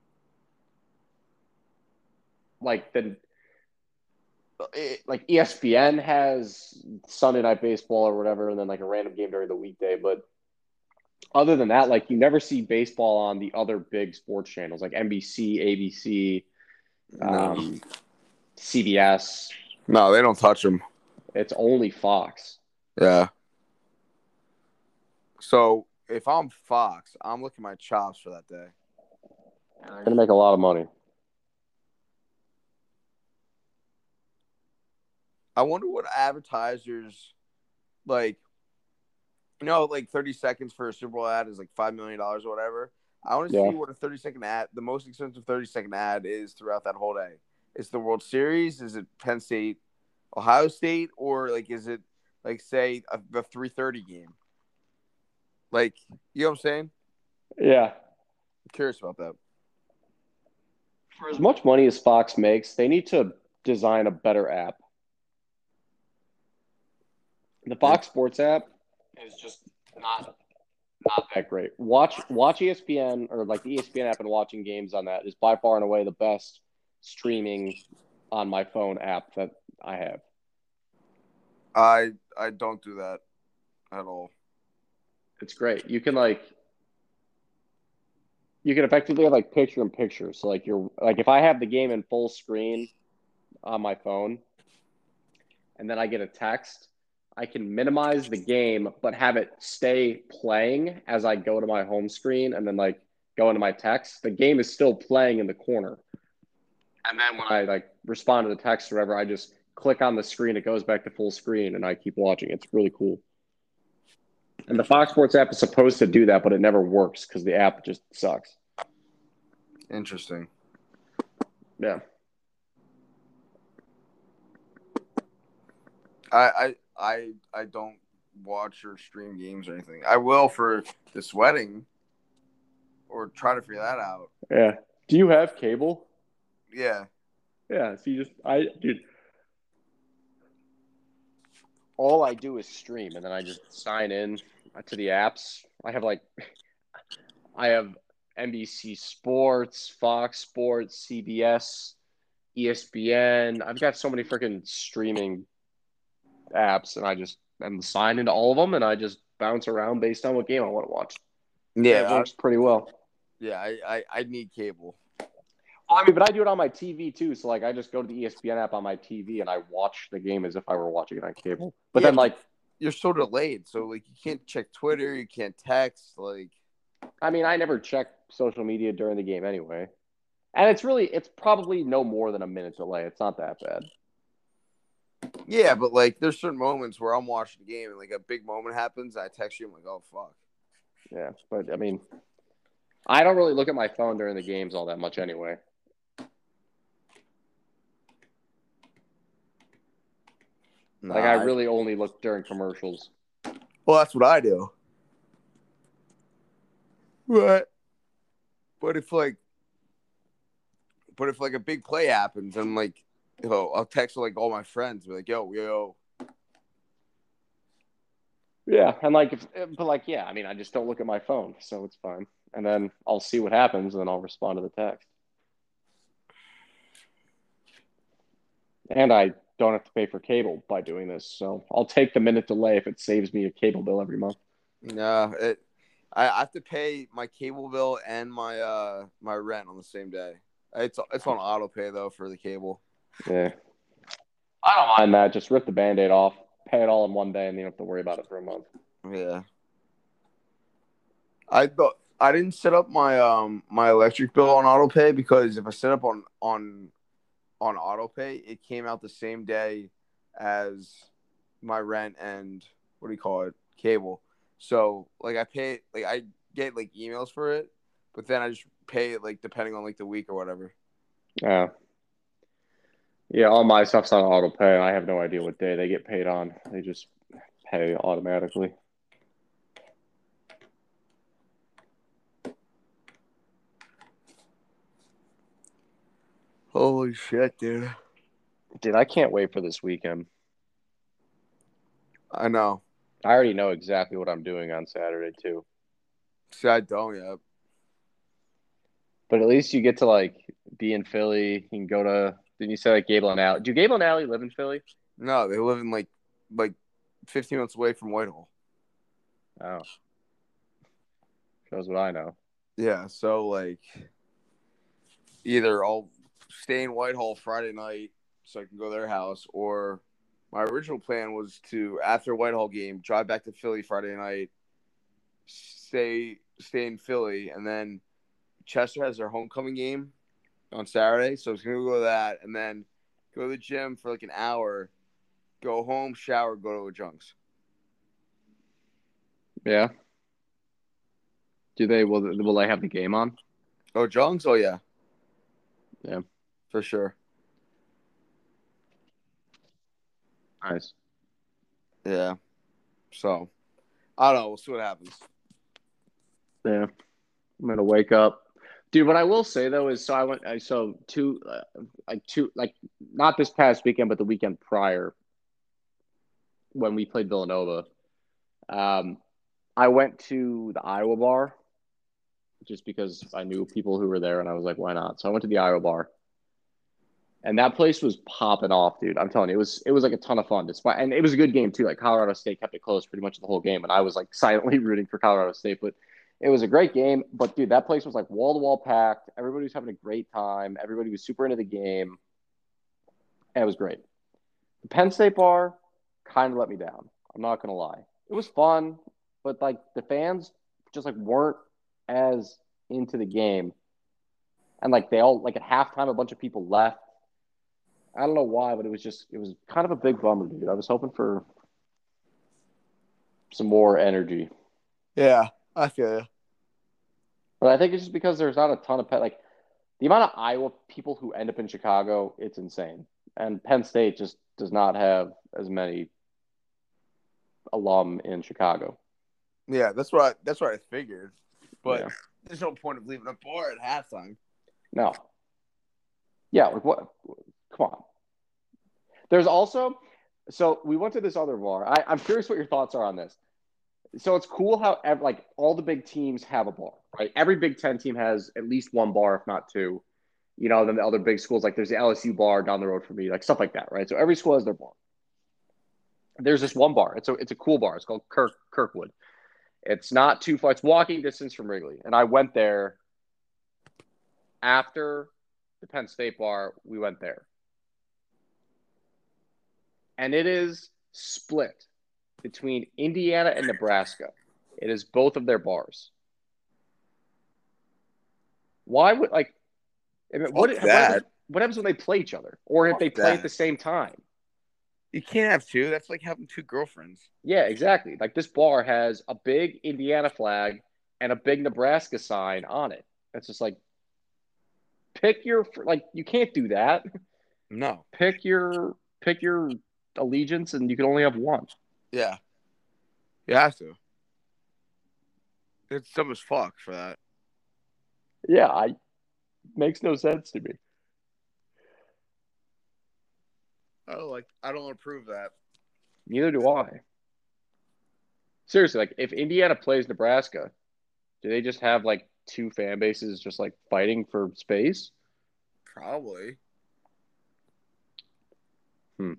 like the like E S P N has Sunday Night Baseball or whatever, and then like a random game during the weekday. But other than that, like you never see baseball on the other big sports channels like N B C, A B C, No. um, C B S. No, they don't touch them. It's only Fox. Yeah. So if I'm Fox, I'm looking my chops for that day. They're gonna make a lot of money. I wonder what advertisers like. You know, like thirty seconds for a Super Bowl ad is like five million dollars or whatever. I want to Yeah. see what a thirty second ad, the most expensive thirty second ad is throughout that whole day. Is the World Series? Is it Penn State, Ohio State, or like is it like say a, the three thirty game? Like, you know what I'm saying? Yeah. I'm curious about that. For as much money as Fox makes, they need to design a better app. The Fox Sports app is just not not that great. Watch watch E S P N or like the E S P N app and watching games on that is by far and away the best streaming on my phone app that I have. I I don't do that at all. It's great. You can like you can effectively have like picture in picture. So like you're like if I have the game in full screen on my phone and then I get a text, I can minimize the game but have it stay playing as I go to my home screen and then like go into my text. The game is still playing in the corner. And then when I like respond to the text or whatever, I just click on the screen, it goes back to full screen and I keep watching. It's really cool. And the Fox Sports app is supposed to do that, but it never works because the app just sucks. Interesting. Yeah. I I I, I don't watch or stream games or anything. I will for this wedding or try to figure that out. Yeah. Do you have cable? Yeah. Yeah. So you just, I, dude, all I do is stream and then I just sign in to the apps. I have like, I have N B C Sports, Fox Sports, C B S, E S P N. I've got so many freaking streaming apps and I just am signed into all of them and I just bounce around based on what game I want to watch. And it Yeah. works pretty well. Yeah. I, I, I need cable. Well, I mean, but I do it on my T V too. So like, I just go to the E S P N app on my T V and I watch the game as if I were watching it on cable. But Yeah, then like, you're so delayed. So like you can't check Twitter, you can't text. Like, I mean, I never check social media during the game anyway. And it's really, it's probably no more than a minute delay. It's not that bad. yeah, but like there's certain moments where I'm watching the game and like a big moment happens. I text you, I'm like, oh fuck. Yeah, but I mean, I don't really look at my phone during the games all that much anyway. Nah, Like I really only look during commercials. Well, that's what I do. Right. But if like, but if like a big play happens, and like, you know, I'll text like all my friends, be like, yo, yo. Yeah, and like, if, but like, yeah, I mean, I just don't look at my phone, so it's fine. And then I'll see what happens, and then I'll respond to the text. And I don't have to pay for cable by doing this, so I'll take the minute delay if it saves me a cable bill every month. Nah, it. I have to pay my cable bill and my uh my rent on the same day. It's it's on auto pay though for the cable. Yeah, I don't mind that. Just rip the Band-Aid off, pay it all in one day, and you don't have to worry about it for a month. Yeah. I thought I didn't set up my um my electric bill on auto pay because if I set up on on on auto pay, it came out the same day as my rent and what do you call it? Cable. So like I pay like I get like emails for it, but then I just pay it like depending on like the week or whatever. Yeah. Yeah, all my stuff's on auto pay. I have no idea what day they get paid on. They just pay automatically. Holy shit, dude. Dude, I can't wait for this weekend. I know. I already know exactly what I'm doing on Saturday, too. See, I don't yet. But at least you get to, like, be in Philly. You can go to, didn't you say, like, Gable and Alley? Do Gable and Alley live in Philly? No, they live in like like fifteen minutes away from Whitehall. Oh. Shows what I know. Yeah, so like either I'll stay in Whitehall Friday night so I can go to their house, or my original plan was to, after Whitehall game, drive back to Philly Friday night, stay stay in Philly, and then Chester has their homecoming game on Saturday, so I was gonna go to that, and then go to the gym for like an hour, go home, shower, go to a Junks. Yeah. Do they will will they have the game on? Oh, Junks? Oh yeah, Yeah. for sure. Nice. Yeah. So I don't know. We'll see what happens. Yeah. I'm gonna wake up. Dude, what I will say though is, so I went, I so two, uh, like two, like not this past weekend, but the weekend prior when we played Villanova. Um, I went to the Iowa bar just because I knew people who were there, and I was like, why not? So I went to the Iowa bar, and that place was popping off, dude. I'm telling you, it was it was like a ton of fun. Despite, and it was a good game too. Like Colorado State kept it close pretty much the whole game, and I was like silently rooting for Colorado State, but it was a great game. But dude, that place was like wall to wall packed. Everybody was having a great time. Everybody was super into the game. And it was great. The Penn State bar kind of let me down. I'm not gonna lie. It was fun, but like the fans just like weren't as into the game, and like they all like at halftime, a bunch of people left. I don't know why, but it was just it was kind of a big bummer, dude. I was hoping for some more energy, Yeah, I feel you. but I think it's just because there's not a ton of pet like the amount of Iowa people who end up in Chicago. It's insane, and Penn State just does not have as many alum in Chicago. Yeah, that's what I, that's what I figured. But Yeah. there's no point of leaving a bar at halftime. No. Yeah, like what? Come on. There's also, so we went to this other bar. I, I'm curious what your thoughts are on this. So it's cool how ev- like all the big teams have a bar, right? Every Big Ten team has at least one bar, if not two. You know, then the other big schools, like there's the L S U bar down the road for me, like stuff like that, right? So every school has their bar. There's this one bar. It's a it's a cool bar. It's called Kirk Kirkwood. It's not too far. It's walking distance from Wrigley. And I went there after the Penn State bar. We went there, and it is split between Indiana and Nebraska. It is both of their bars. Why would like I mean, what Fuck what happens, that. what happens when they play each other, or if Fuck they play at that. the same time? You can't have two. That's like having two girlfriends. Yeah, exactly. Like this bar has a big Indiana flag and a big Nebraska sign on it. It's just like pick your like you can't do that. No. Pick your pick your allegiance, and you can only have one. Yeah. You have to. It's dumb as fuck for that. Yeah, I makes no sense to me. I don't like. I don't approve that. Neither do I. Seriously, like if Indiana plays Nebraska, do they just have like two fan bases just like fighting for space? Probably. Hmm.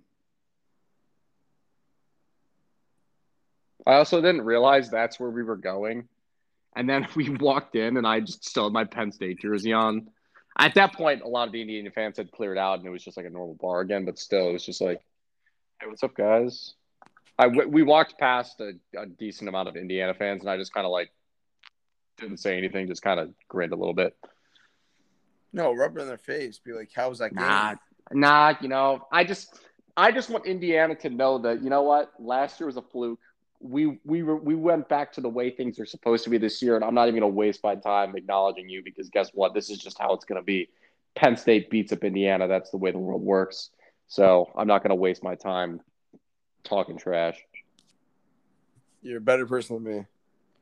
I also didn't realize that's where we were going. And then we walked in, and I just still had my Penn State jersey on. At that point, a lot of the Indiana fans had cleared out, and it was just like a normal bar again. But still, it was just like, "Hey, what's up, guys?" I we walked past a, a decent amount of Indiana fans, and I just kind of like didn't say anything, just kind of grinned a little bit. No, rub it in their face. Be like, "How was that Nah, game?" nah. You know, I just I just want Indiana to know that you know what, last year was a fluke. We we were we went back to the way things are supposed to be this year, and I'm not even gonna waste my time acknowledging you because guess what? This is just how it's gonna be. Penn State beats up Indiana. That's the way the world works. So I'm not gonna waste my time talking trash. You're a better person than me.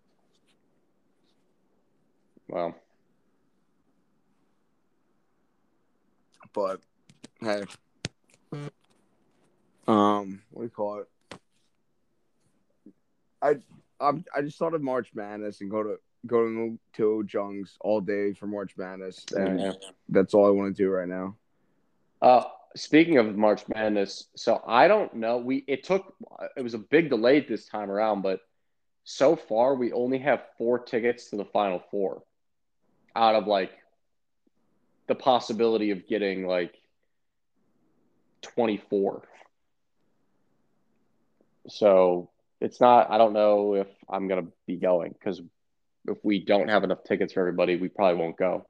Well, But hey, um, what do you call it? I I'm, I just thought of March Madness and go to going to Jung's all day for March Madness, and yeah. that's all I want to do right now. Uh, speaking of March Madness, so I don't know. We it took it was a big delay this time around, but so far we only have four tickets to the Final Four out of like the possibility of getting like twenty-four. So it's not. I don't know if I'm gonna be going because if we don't have enough tickets for everybody, we probably won't go.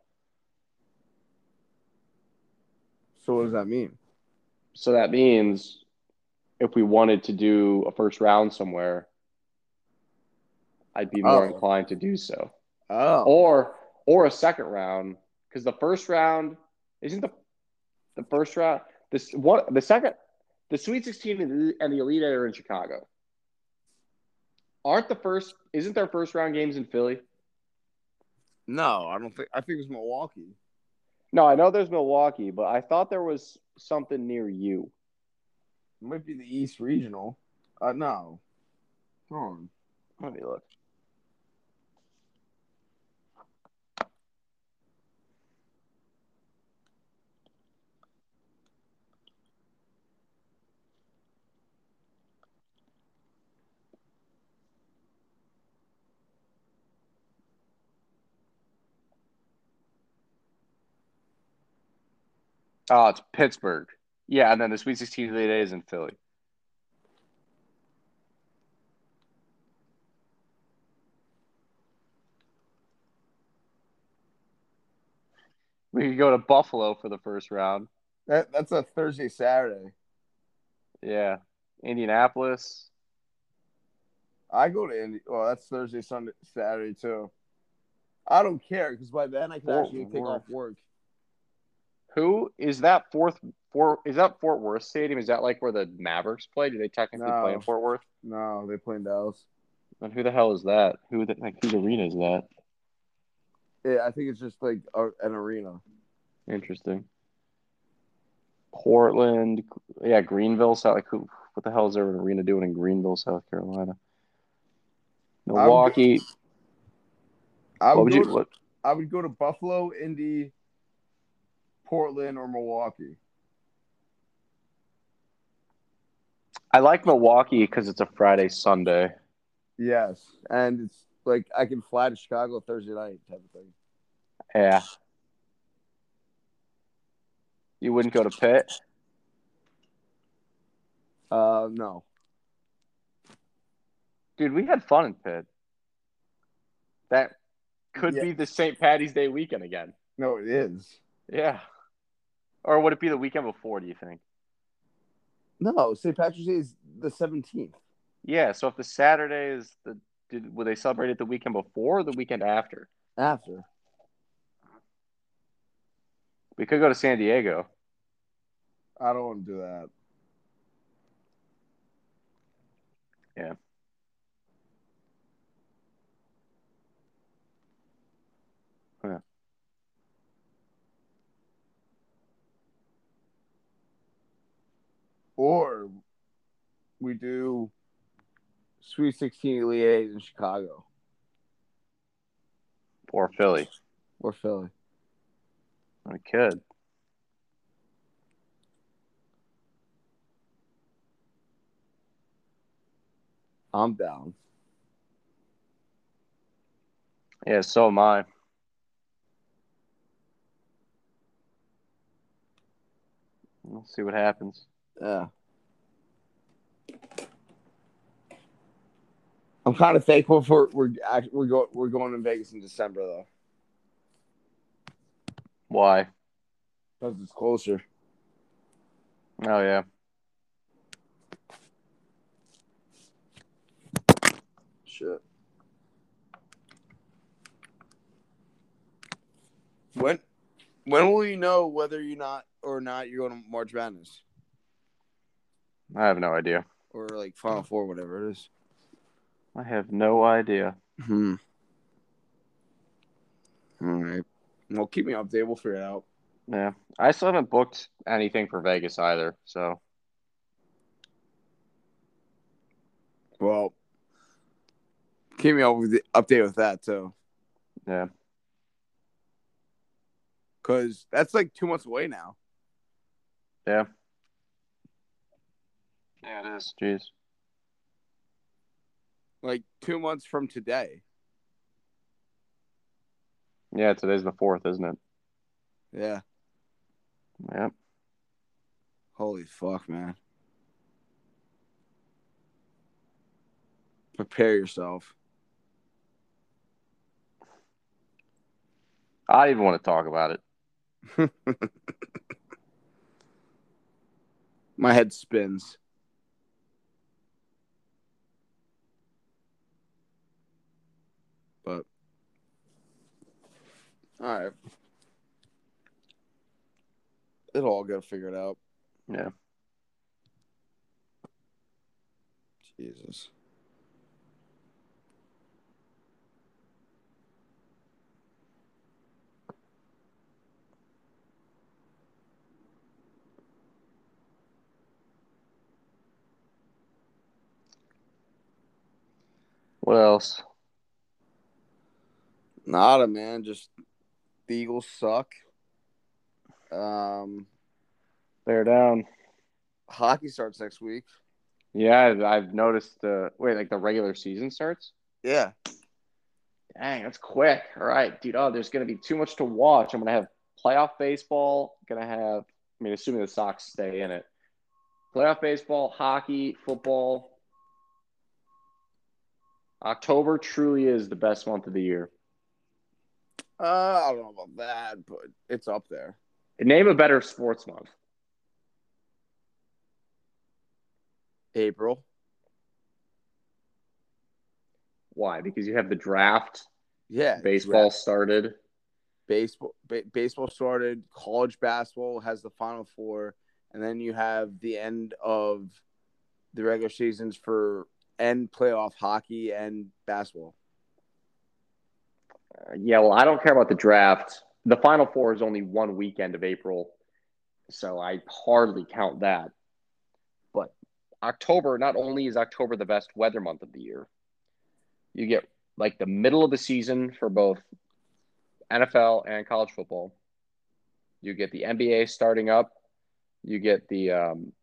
So what does that mean? So that means if we wanted to do a first round somewhere, I'd be more Oh, inclined to do so. oh, Or or a second round because the first round isn't the the first round. This what the second the Sweet sixteen and the, and the Elite Eight are in Chicago. Aren't the first? Isn't their first round games in Philly? no, I don't think. I think it was Milwaukee. No, I know there's Milwaukee, but I thought there was something near you. It might be the East Regional. Uh, no, hold on. Let me look. Oh, it's Pittsburgh. Yeah, and then the Sweet sixteen Elite Eight is in Philly. We could go to Buffalo for the first round. That that's a Thursday Saturday. Yeah, Indianapolis. I go to Indy. Well, that's Thursday, Sunday, Saturday too. I don't care because by then I can Fort actually take Worth. off work. Who is that fourth? Fort is that Fort Worth Stadium? Is that like where the Mavericks play? Do they technically play in No, Fort Worth? no, they play in Dallas. And who the hell is that? Who the, like whose arena is that? Yeah, I think it's just like a, an arena. Interesting. Portland, yeah, Greenville, South. Like, who? What the hell is there an arena doing in Greenville, South Carolina? I would go. Milwaukee. I What would would go you? to. What? I would go to Buffalo, Indy, Portland, or Milwaukee. I like Milwaukee because it's a Friday Sunday. Yes, and it's like I can fly to Chicago Thursday night type of thing. Yeah. You wouldn't go to Pitt? Uh, no, Dude, we had fun in Pitt. That could yeah, be the Saint Patty's Day weekend again. no, it is. Yeah. Or would it be the weekend before, do you think? No, Saint Patrick's Day is the seventeenth. Yeah, so if the Saturday is the did would they celebrate it the weekend before or the weekend after? After. We could go to San Diego. I don't want to do that. Yeah. Yeah. Or we do Sweet sixteen Elite Eight in Chicago Or Philly. or Philly. I could. I'm down. Yeah, so am I. We'll see what happens. Yeah. I'm kind of thankful for we're we're going we're going to Vegas in December though Why? because it's closer. Oh yeah. Shit. When when will you know whether you're not or not you're going to March Madness I have no idea. or like Final Four, whatever it is? I have no idea. Hmm. All right. Well, keep me updated. We'll figure it out. Yeah. I still haven't booked anything for Vegas either, so Well, keep me up with the update with that too, yeah. because that's like two months away now. Yeah. Yeah, it is. Jeez. Like two months from today. Yeah, today's the fourth, isn't it? Yeah. Yeah. Holy fuck, man. Prepare yourself. I don't even want to talk about it. My head spins. But all right, it'll all get figured out. Yeah. Jesus. What else? Nada, man. Just the Eagles suck. Um, Bear down. hockey starts next week. Yeah, I've, I've noticed. Uh, wait, like the regular season starts? Yeah. Dang, that's quick. All right, dude. Oh, there's going to be too much to watch. I'm going to have playoff baseball. Going to have, I mean, assuming the Sox stay in it. Playoff baseball, hockey, football. October truly is the best month of the year. Uh, I don't know about that, but it's up there. Name a better sports month. April. Why? Because you have the draft. Yeah. Baseball draft. started. Baseball, ba- baseball started. College basketball has the Final Four, and then you have the end of the regular seasons for end playoff hockey and basketball. Uh, yeah, well, I don't care about the draft. The Final Four is only one weekend of April, so I hardly count that. But October, not only is October the best weather month of the year, you get like the middle of the season for both N F L and college football. You get the N B A starting up. You get the um,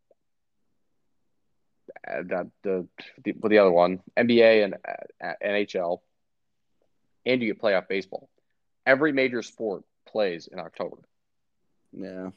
uh, the the the, well, the other one, N B A and uh, N H L, and you get playoff baseball. Every major sport plays in October. Yeah.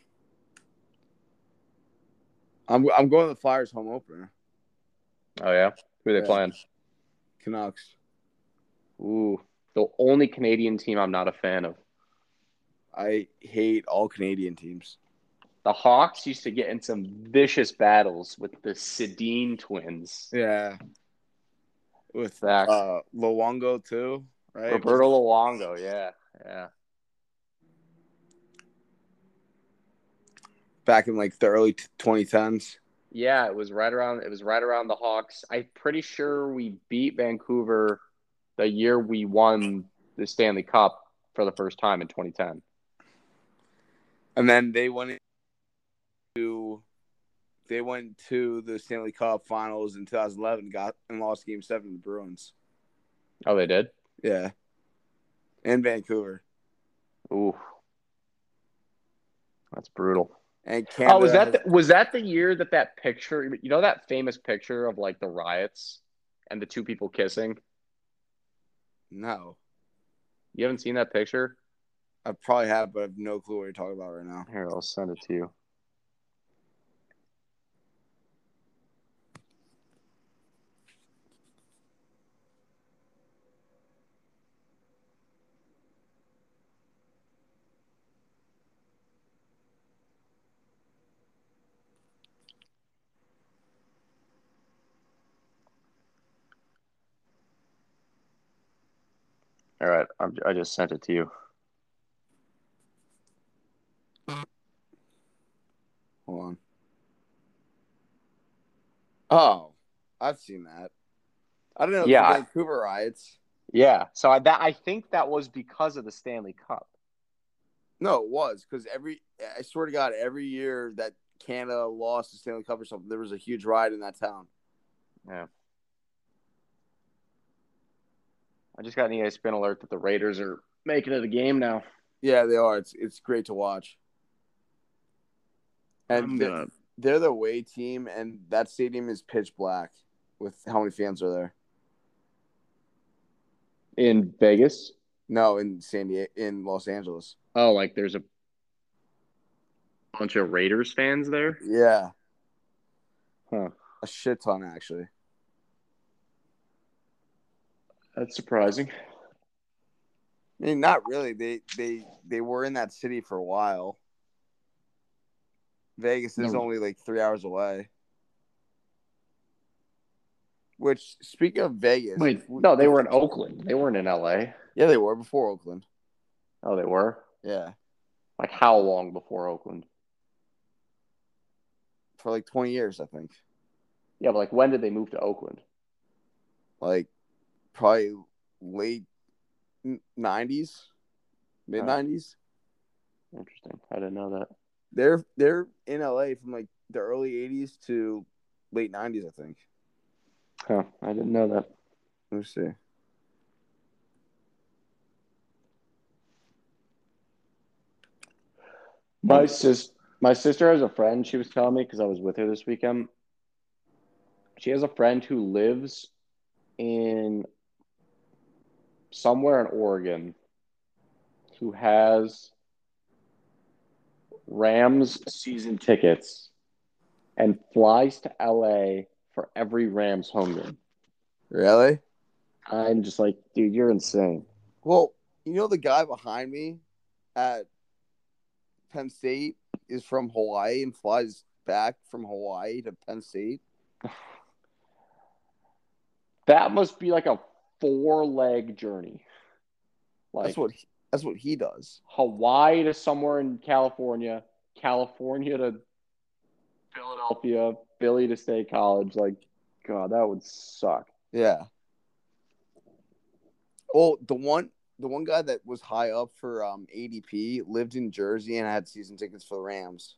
I'm I'm going to the Flyers home opener. Oh yeah, who are they Yeah. playing? Canucks. Ooh, the only Canadian team I'm not a fan of. I hate all Canadian teams. The Hawks used to get in some vicious battles with the Sedin twins. Yeah. With Back. uh Luongo too, right? Roberto Luongo, yeah, yeah. Back in like the early twenty tens. Yeah, it was right around it was right around the Hawks. I'm pretty sure we beat Vancouver the year we won the Stanley Cup for the first time in twenty ten. And then they went into they went to the Stanley Cup Finals in twenty eleven, got and lost Game Seven to the Bruins. Oh, they did? Yeah, in Vancouver. Ooh, that's brutal. And Canada Oh, was that has... the, was that the year that that picture? You know that famous picture of like the riots and the two people kissing? No, You haven't seen that picture? I probably have, but I have no clue what you're talking about right now. Here, I'll send it to you. All right, I'm, I just sent it to you. Hold on. Oh, I've seen that. I don't know. Yeah, The Vancouver riots. Yeah, so I, that I think that was because of the Stanley Cup. No, it was because every I swear to God, every year that Canada lost the Stanley Cup or something, there was a huge riot in that town. Yeah. I just got an E A Spin alert that the Raiders are making it a game now. Yeah, they are. It's it's great to watch. And they're, gonna... they're the away team, and that stadium is pitch black with how many fans are there? In Vegas? No, in San Diego, in Los Angeles. Oh, like there's a bunch of Raiders fans there? Yeah. Huh. A shit ton, actually. That's surprising. I mean, not really. They they they were in that city for a while. Vegas is No, only like three hours away. Which, speaking of Vegas, if wait, we, no, they if were in Oakland. They weren't in L A. yeah, they were before Oakland. Oh, they were? Yeah, Like how long before Oakland? for like twenty years, I think. Yeah, but like when did they move to Oakland? Like probably late nineties, mid Oh, nineties. interesting. I didn't know that. They're they're in L A from like the early eighties to late nineties, I think. Huh, I didn't know that. Let me see. My Um, sis, my sister has a friend. She was telling me because I was with her this weekend. She has a friend who lives in somewhere in Oregon who has Rams season tickets and flies to L A for every Rams home game. really? I'm just like, dude, you're insane. Well, you know the guy behind me at Penn State is from Hawaii and flies back from Hawaii to Penn State. That must be like a four leg journey. That's Like what he, that's what he does. Hawaii to somewhere in California, California to Philadelphia, Philly to State College. Like, God, that would suck. Yeah. Well, the one the one guy that was high up for um, A D P lived in Jersey and had season tickets for the Rams.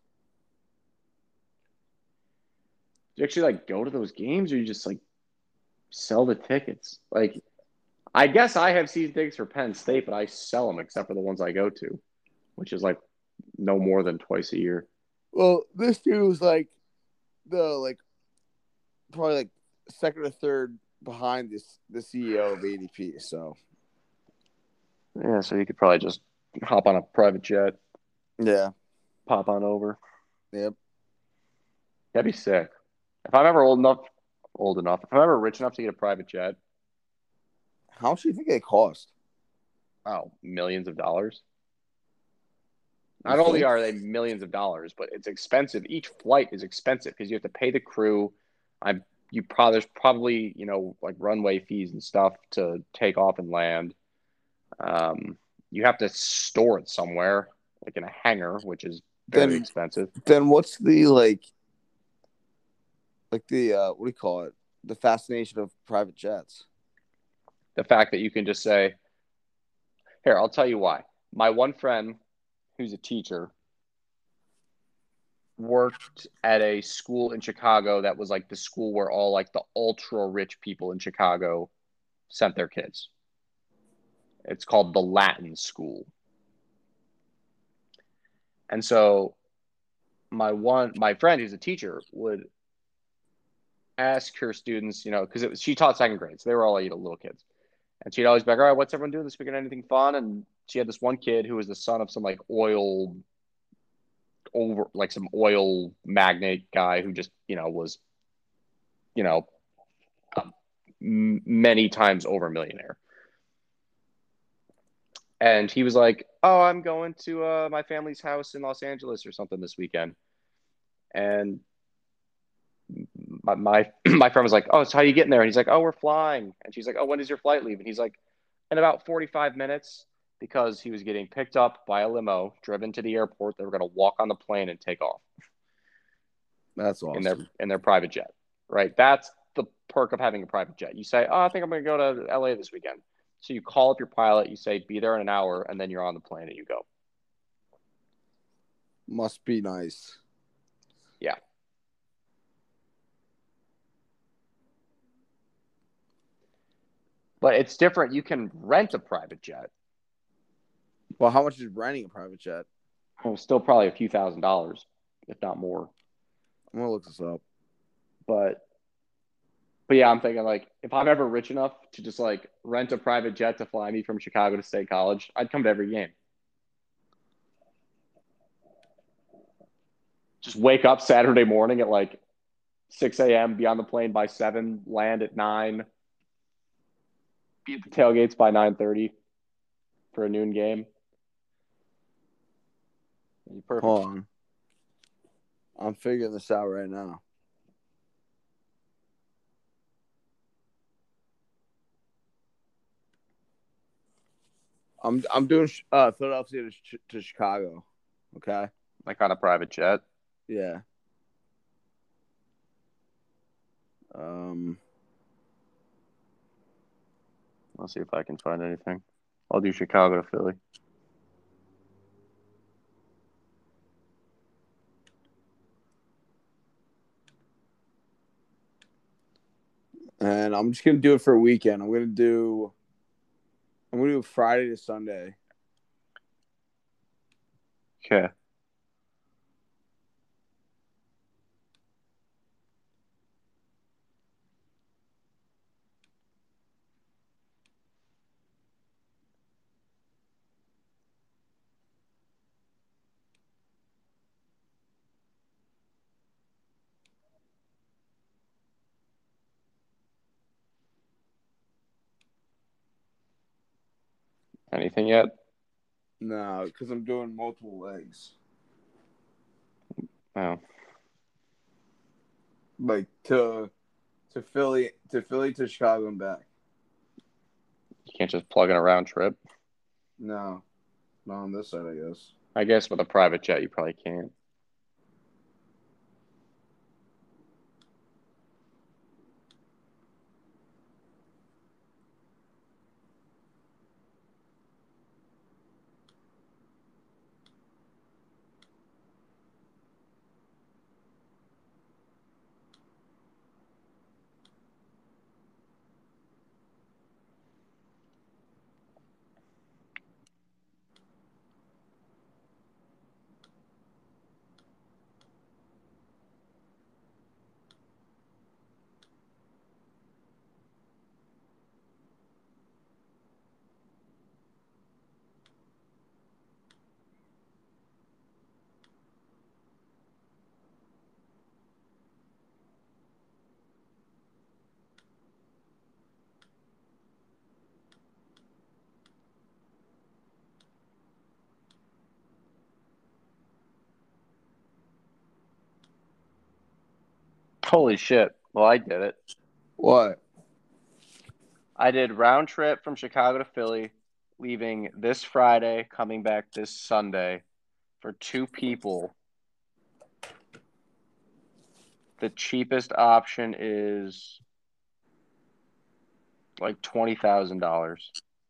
Do you actually like go to those games, or you just like sell the tickets? Like, I guess I have season tickets for Penn State, but I sell them except for the ones I go to, which is like no more than twice a year. Well, this dude was like the like probably like second or third behind this the C E O of A D P. So Yeah, so you could probably just hop on a private jet, yeah, pop on over. yep. That'd be sick. If I'm ever old enough, old enough, if I'm ever rich enough to get a private jet, How much do you think they cost? oh, millions of dollars. You Not only think? are they millions of dollars, but it's expensive. Each flight is expensive because you have to pay the crew. I you probably there's probably you know like runway fees and stuff to take off and land. Um, you have to store it somewhere, like in a hangar, which is very Then expensive. then what's the like like the uh what do you call it? The fascination of private jets. The fact that you can just say, "Here, I'll tell you why." My one friend, who's a teacher, worked at a school in Chicago that was like the school where all like the ultra rich people in Chicago sent their kids. It's called the Latin School. And so my one my friend who's a teacher would ask her students, you know, because it was she taught second grade, so they were all you know little kids, and she'd always be like, "All right, what's everyone doing this weekend? Anything fun?" And she had this one kid who was the son of some like oil over like some oil magnate guy who just you know was you know um, many times over millionaire. And he was like, "Oh, I'm going to uh, my family's house in Los Angeles or something this weekend." And my, my my friend was like, "Oh, so how are you getting there?" And he's like, "Oh, we're flying." And she's like, "Oh, when does your flight leave?" And he's like, "In about forty-five minutes," because he was getting picked up by a limo, driven to the airport. They were going to walk on the plane and take off That's in their awesome. in their private jet. Right? That's the perk of having a private jet. You say, "Oh, I think I'm going to go to L A this weekend." So you call up your pilot, you say, "Be there in an hour," and then you're on the plane and you go. Must be nice. Yeah. But it's different. You can rent a private jet. Well, how much is renting a private jet? Well, still probably a few thousand dollars, if not more. I'm gonna look this up. But but yeah, I'm thinking like if I'm ever rich enough to just like rent a private jet to fly me from Chicago to State College, I'd come to every game. Just wake up Saturday morning at like six a m, be on the plane by seven, land at nine. Be at the tailgates by nine thirty for a noon game. Perfect. Hold on. I'm figuring this out right now. I'm I'm doing uh, Philadelphia to, to Chicago. Okay. Like on a private jet. Yeah. Um. I'll see if I can find anything. I'll do Chicago to Philly. And I'm just gonna do it for a weekend. I'm gonna do. I'm gonna do Friday to Sunday. Okay. Anything yet? No, because I'm doing multiple legs. No. Like to to Philly to Philly to Chicago and back. You can't just plug in a round trip. No, not on this side, I guess. I guess with a private jet, you probably can't. Holy shit. Well, I did it. What? I did round trip from Chicago to Philly, leaving this Friday, coming back this Sunday for two people. The cheapest option is like twenty thousand dollars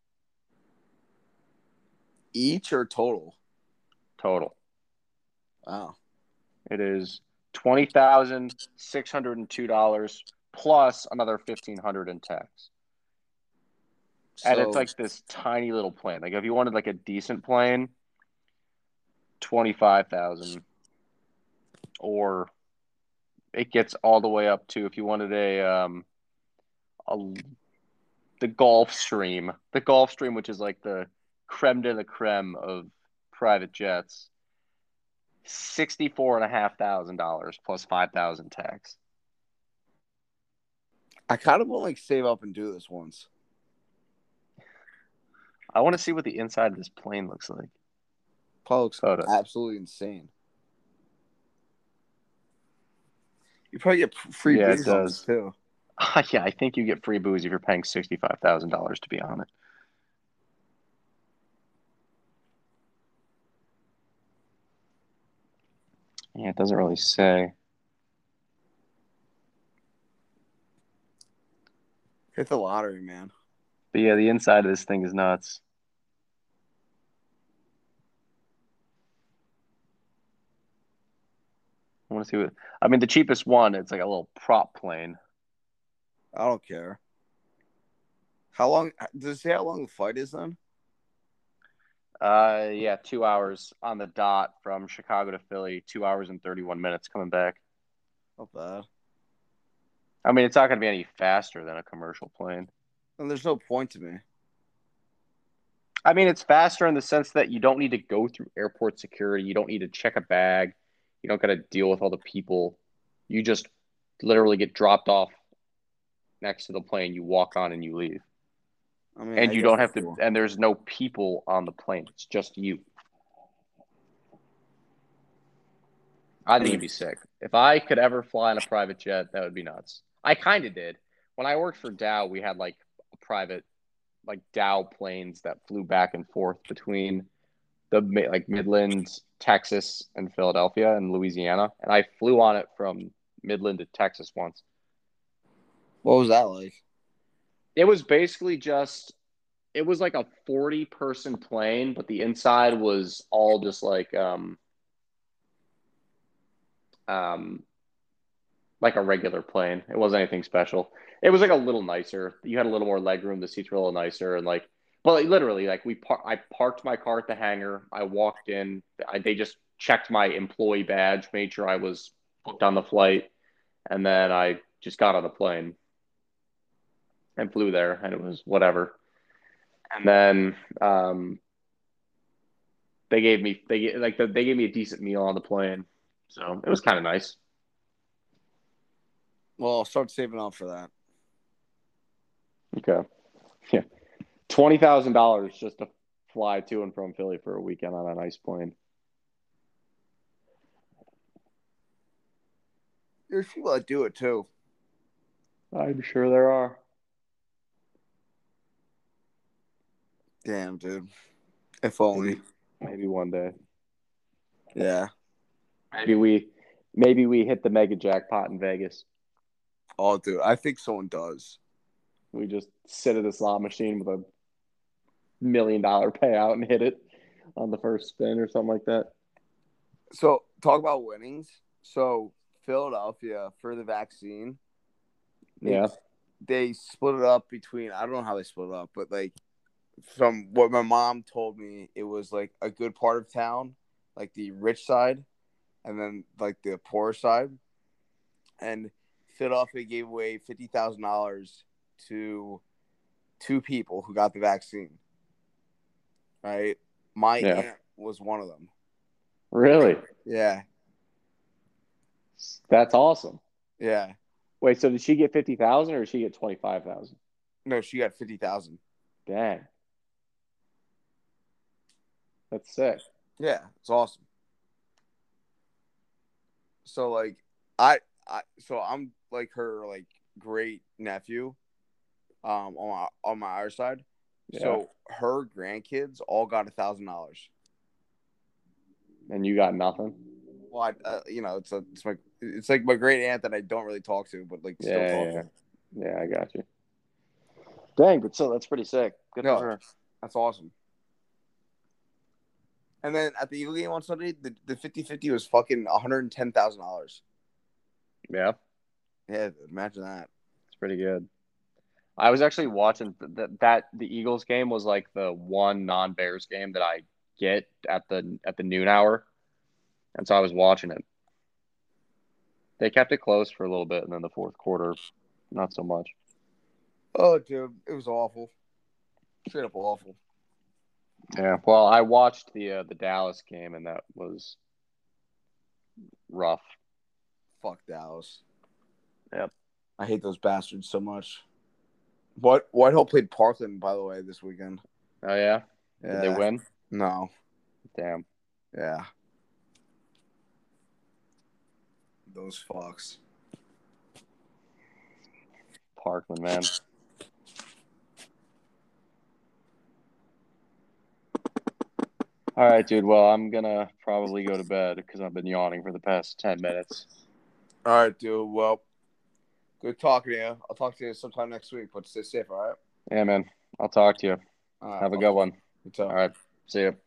Each or total? total. Wow. It is twenty thousand six hundred two dollars plus another fifteen hundred dollars in tax. And it's So like this tiny little plane. Like if you wanted like a decent plane, twenty-five thousand, or it gets all the way up to if you wanted a um a the Gulfstream, the Gulfstream, which is like the creme de la creme of private jets, sixty-four and a half thousand dollars plus five thousand tax. I kind of want to like save up and do this once. I want to see what the inside of this plane looks like. Probably looks Photo. absolutely insane. You probably get free Yeah, it booze on this does. too. Uh, yeah, I think you get free booze if you're paying sixty-five thousand dollars to be on it. Yeah, it doesn't really say. Hit the lottery, man. But yeah, the inside of this thing is nuts. I want to see what. I mean, the cheapest one, it's like a little prop plane. I don't care. How long does it say how long the flight is then? Uh, yeah, two hours on the dot from Chicago to Philly. Two hours and thirty-one minutes coming back. Not bad. I mean, it's not going to be any faster than a commercial plane. And there's no point to me. I mean, it's faster in the sense that you don't need to go through airport security. You don't need to check a bag. You don't got to deal with all the people. You just literally get dropped off next to the plane. You walk on and you leave. I mean, And I you guess don't that's have to, cool. and there's no people on the plane. It's just you. I think it'd be sick. If I could ever fly in a private jet, that would be nuts. I kind of did. When I worked for Dow, we had like a private, like Dow planes that flew back and forth between the like Midlands, Texas, and Philadelphia and Louisiana. And I flew on it from Midland to Texas once. What was that like? It was basically just, it was like a forty person plane, but the inside was all just like, um, um, like a regular plane. It wasn't anything special. It was like a little nicer. You had a little more leg room. The seats were a little nicer, and like, but like, literally, like we par- I parked my car at the hangar. I walked in. I, they just checked my employee badge, made sure I was booked on the flight, and then I just got on the plane and flew there, and it was whatever. And then um, they gave me they like the, they gave me a decent meal on the plane, so it was kind of nice. Well, I'll start saving up for that. Okay, yeah. Twenty thousand dollars just to fly to and from Philly for a weekend on a nice plane. There's people that do it too. I'm sure there are. Damn, dude. If only. Maybe, maybe one day. Yeah. Maybe we, maybe we hit the mega jackpot in Vegas. Oh, dude, I think someone does. We just sit at a slot machine with a million dollar payout and hit it on the first spin or something like that. So, talk about winnings. So, Philadelphia for the vaccine. They, Yeah. They split it up between, I don't know how they split it up, but like from what my mom told me, it was like a good part of town, like the rich side, and then like the poor side. And Philadelphia gave away fifty thousand dollars to two people who got the vaccine. Right? My Yeah. aunt was one of them. Really? Yeah. That's awesome. Yeah. Wait, so did she get fifty thousand or did she get twenty-five thousand? No, she got fifty thousand. Dang. That's sick. Yeah, it's awesome. So like I I so I'm like her like great nephew um on my on my Irish side. Yeah. So her grandkids all got a thousand dollars. And you got nothing? Well, I, uh, you know, it's a, it's my, it's like my great aunt that I don't really talk to, but like still Yeah, talk yeah. to. Yeah, I got you. Dang, but still, that's pretty sick. Good No, for her. That's awesome. And then at the Eagle game on Sunday, the, the fifty-fifty was fucking one hundred ten thousand dollars. Yeah, Yeah, imagine that. it's pretty good. I was actually watching that that the Eagles game was like the one non-Bears game that I get at the at the noon hour, and so I was watching it. They kept it close for a little bit, and then the fourth quarter, not so much. Oh, dude, it was awful. Straight up awful. Yeah, well, I watched the uh, the Dallas game, and that was rough. Fuck Dallas. Yep. I hate those bastards so much. What Whitehall played Parkland, by the way, this weekend. Oh yeah, Yeah. did they win? No. Damn. Yeah. Those fucks. Parkland, man. All right, dude. Well, I'm gonna probably go to bed because I've been yawning for the past ten minutes. All right, dude. Well, good talking to you. I'll talk to you sometime next week, but stay safe, all right? Yeah, man. I'll talk to you. All right, Have a I'll good one. You too. All right. See you.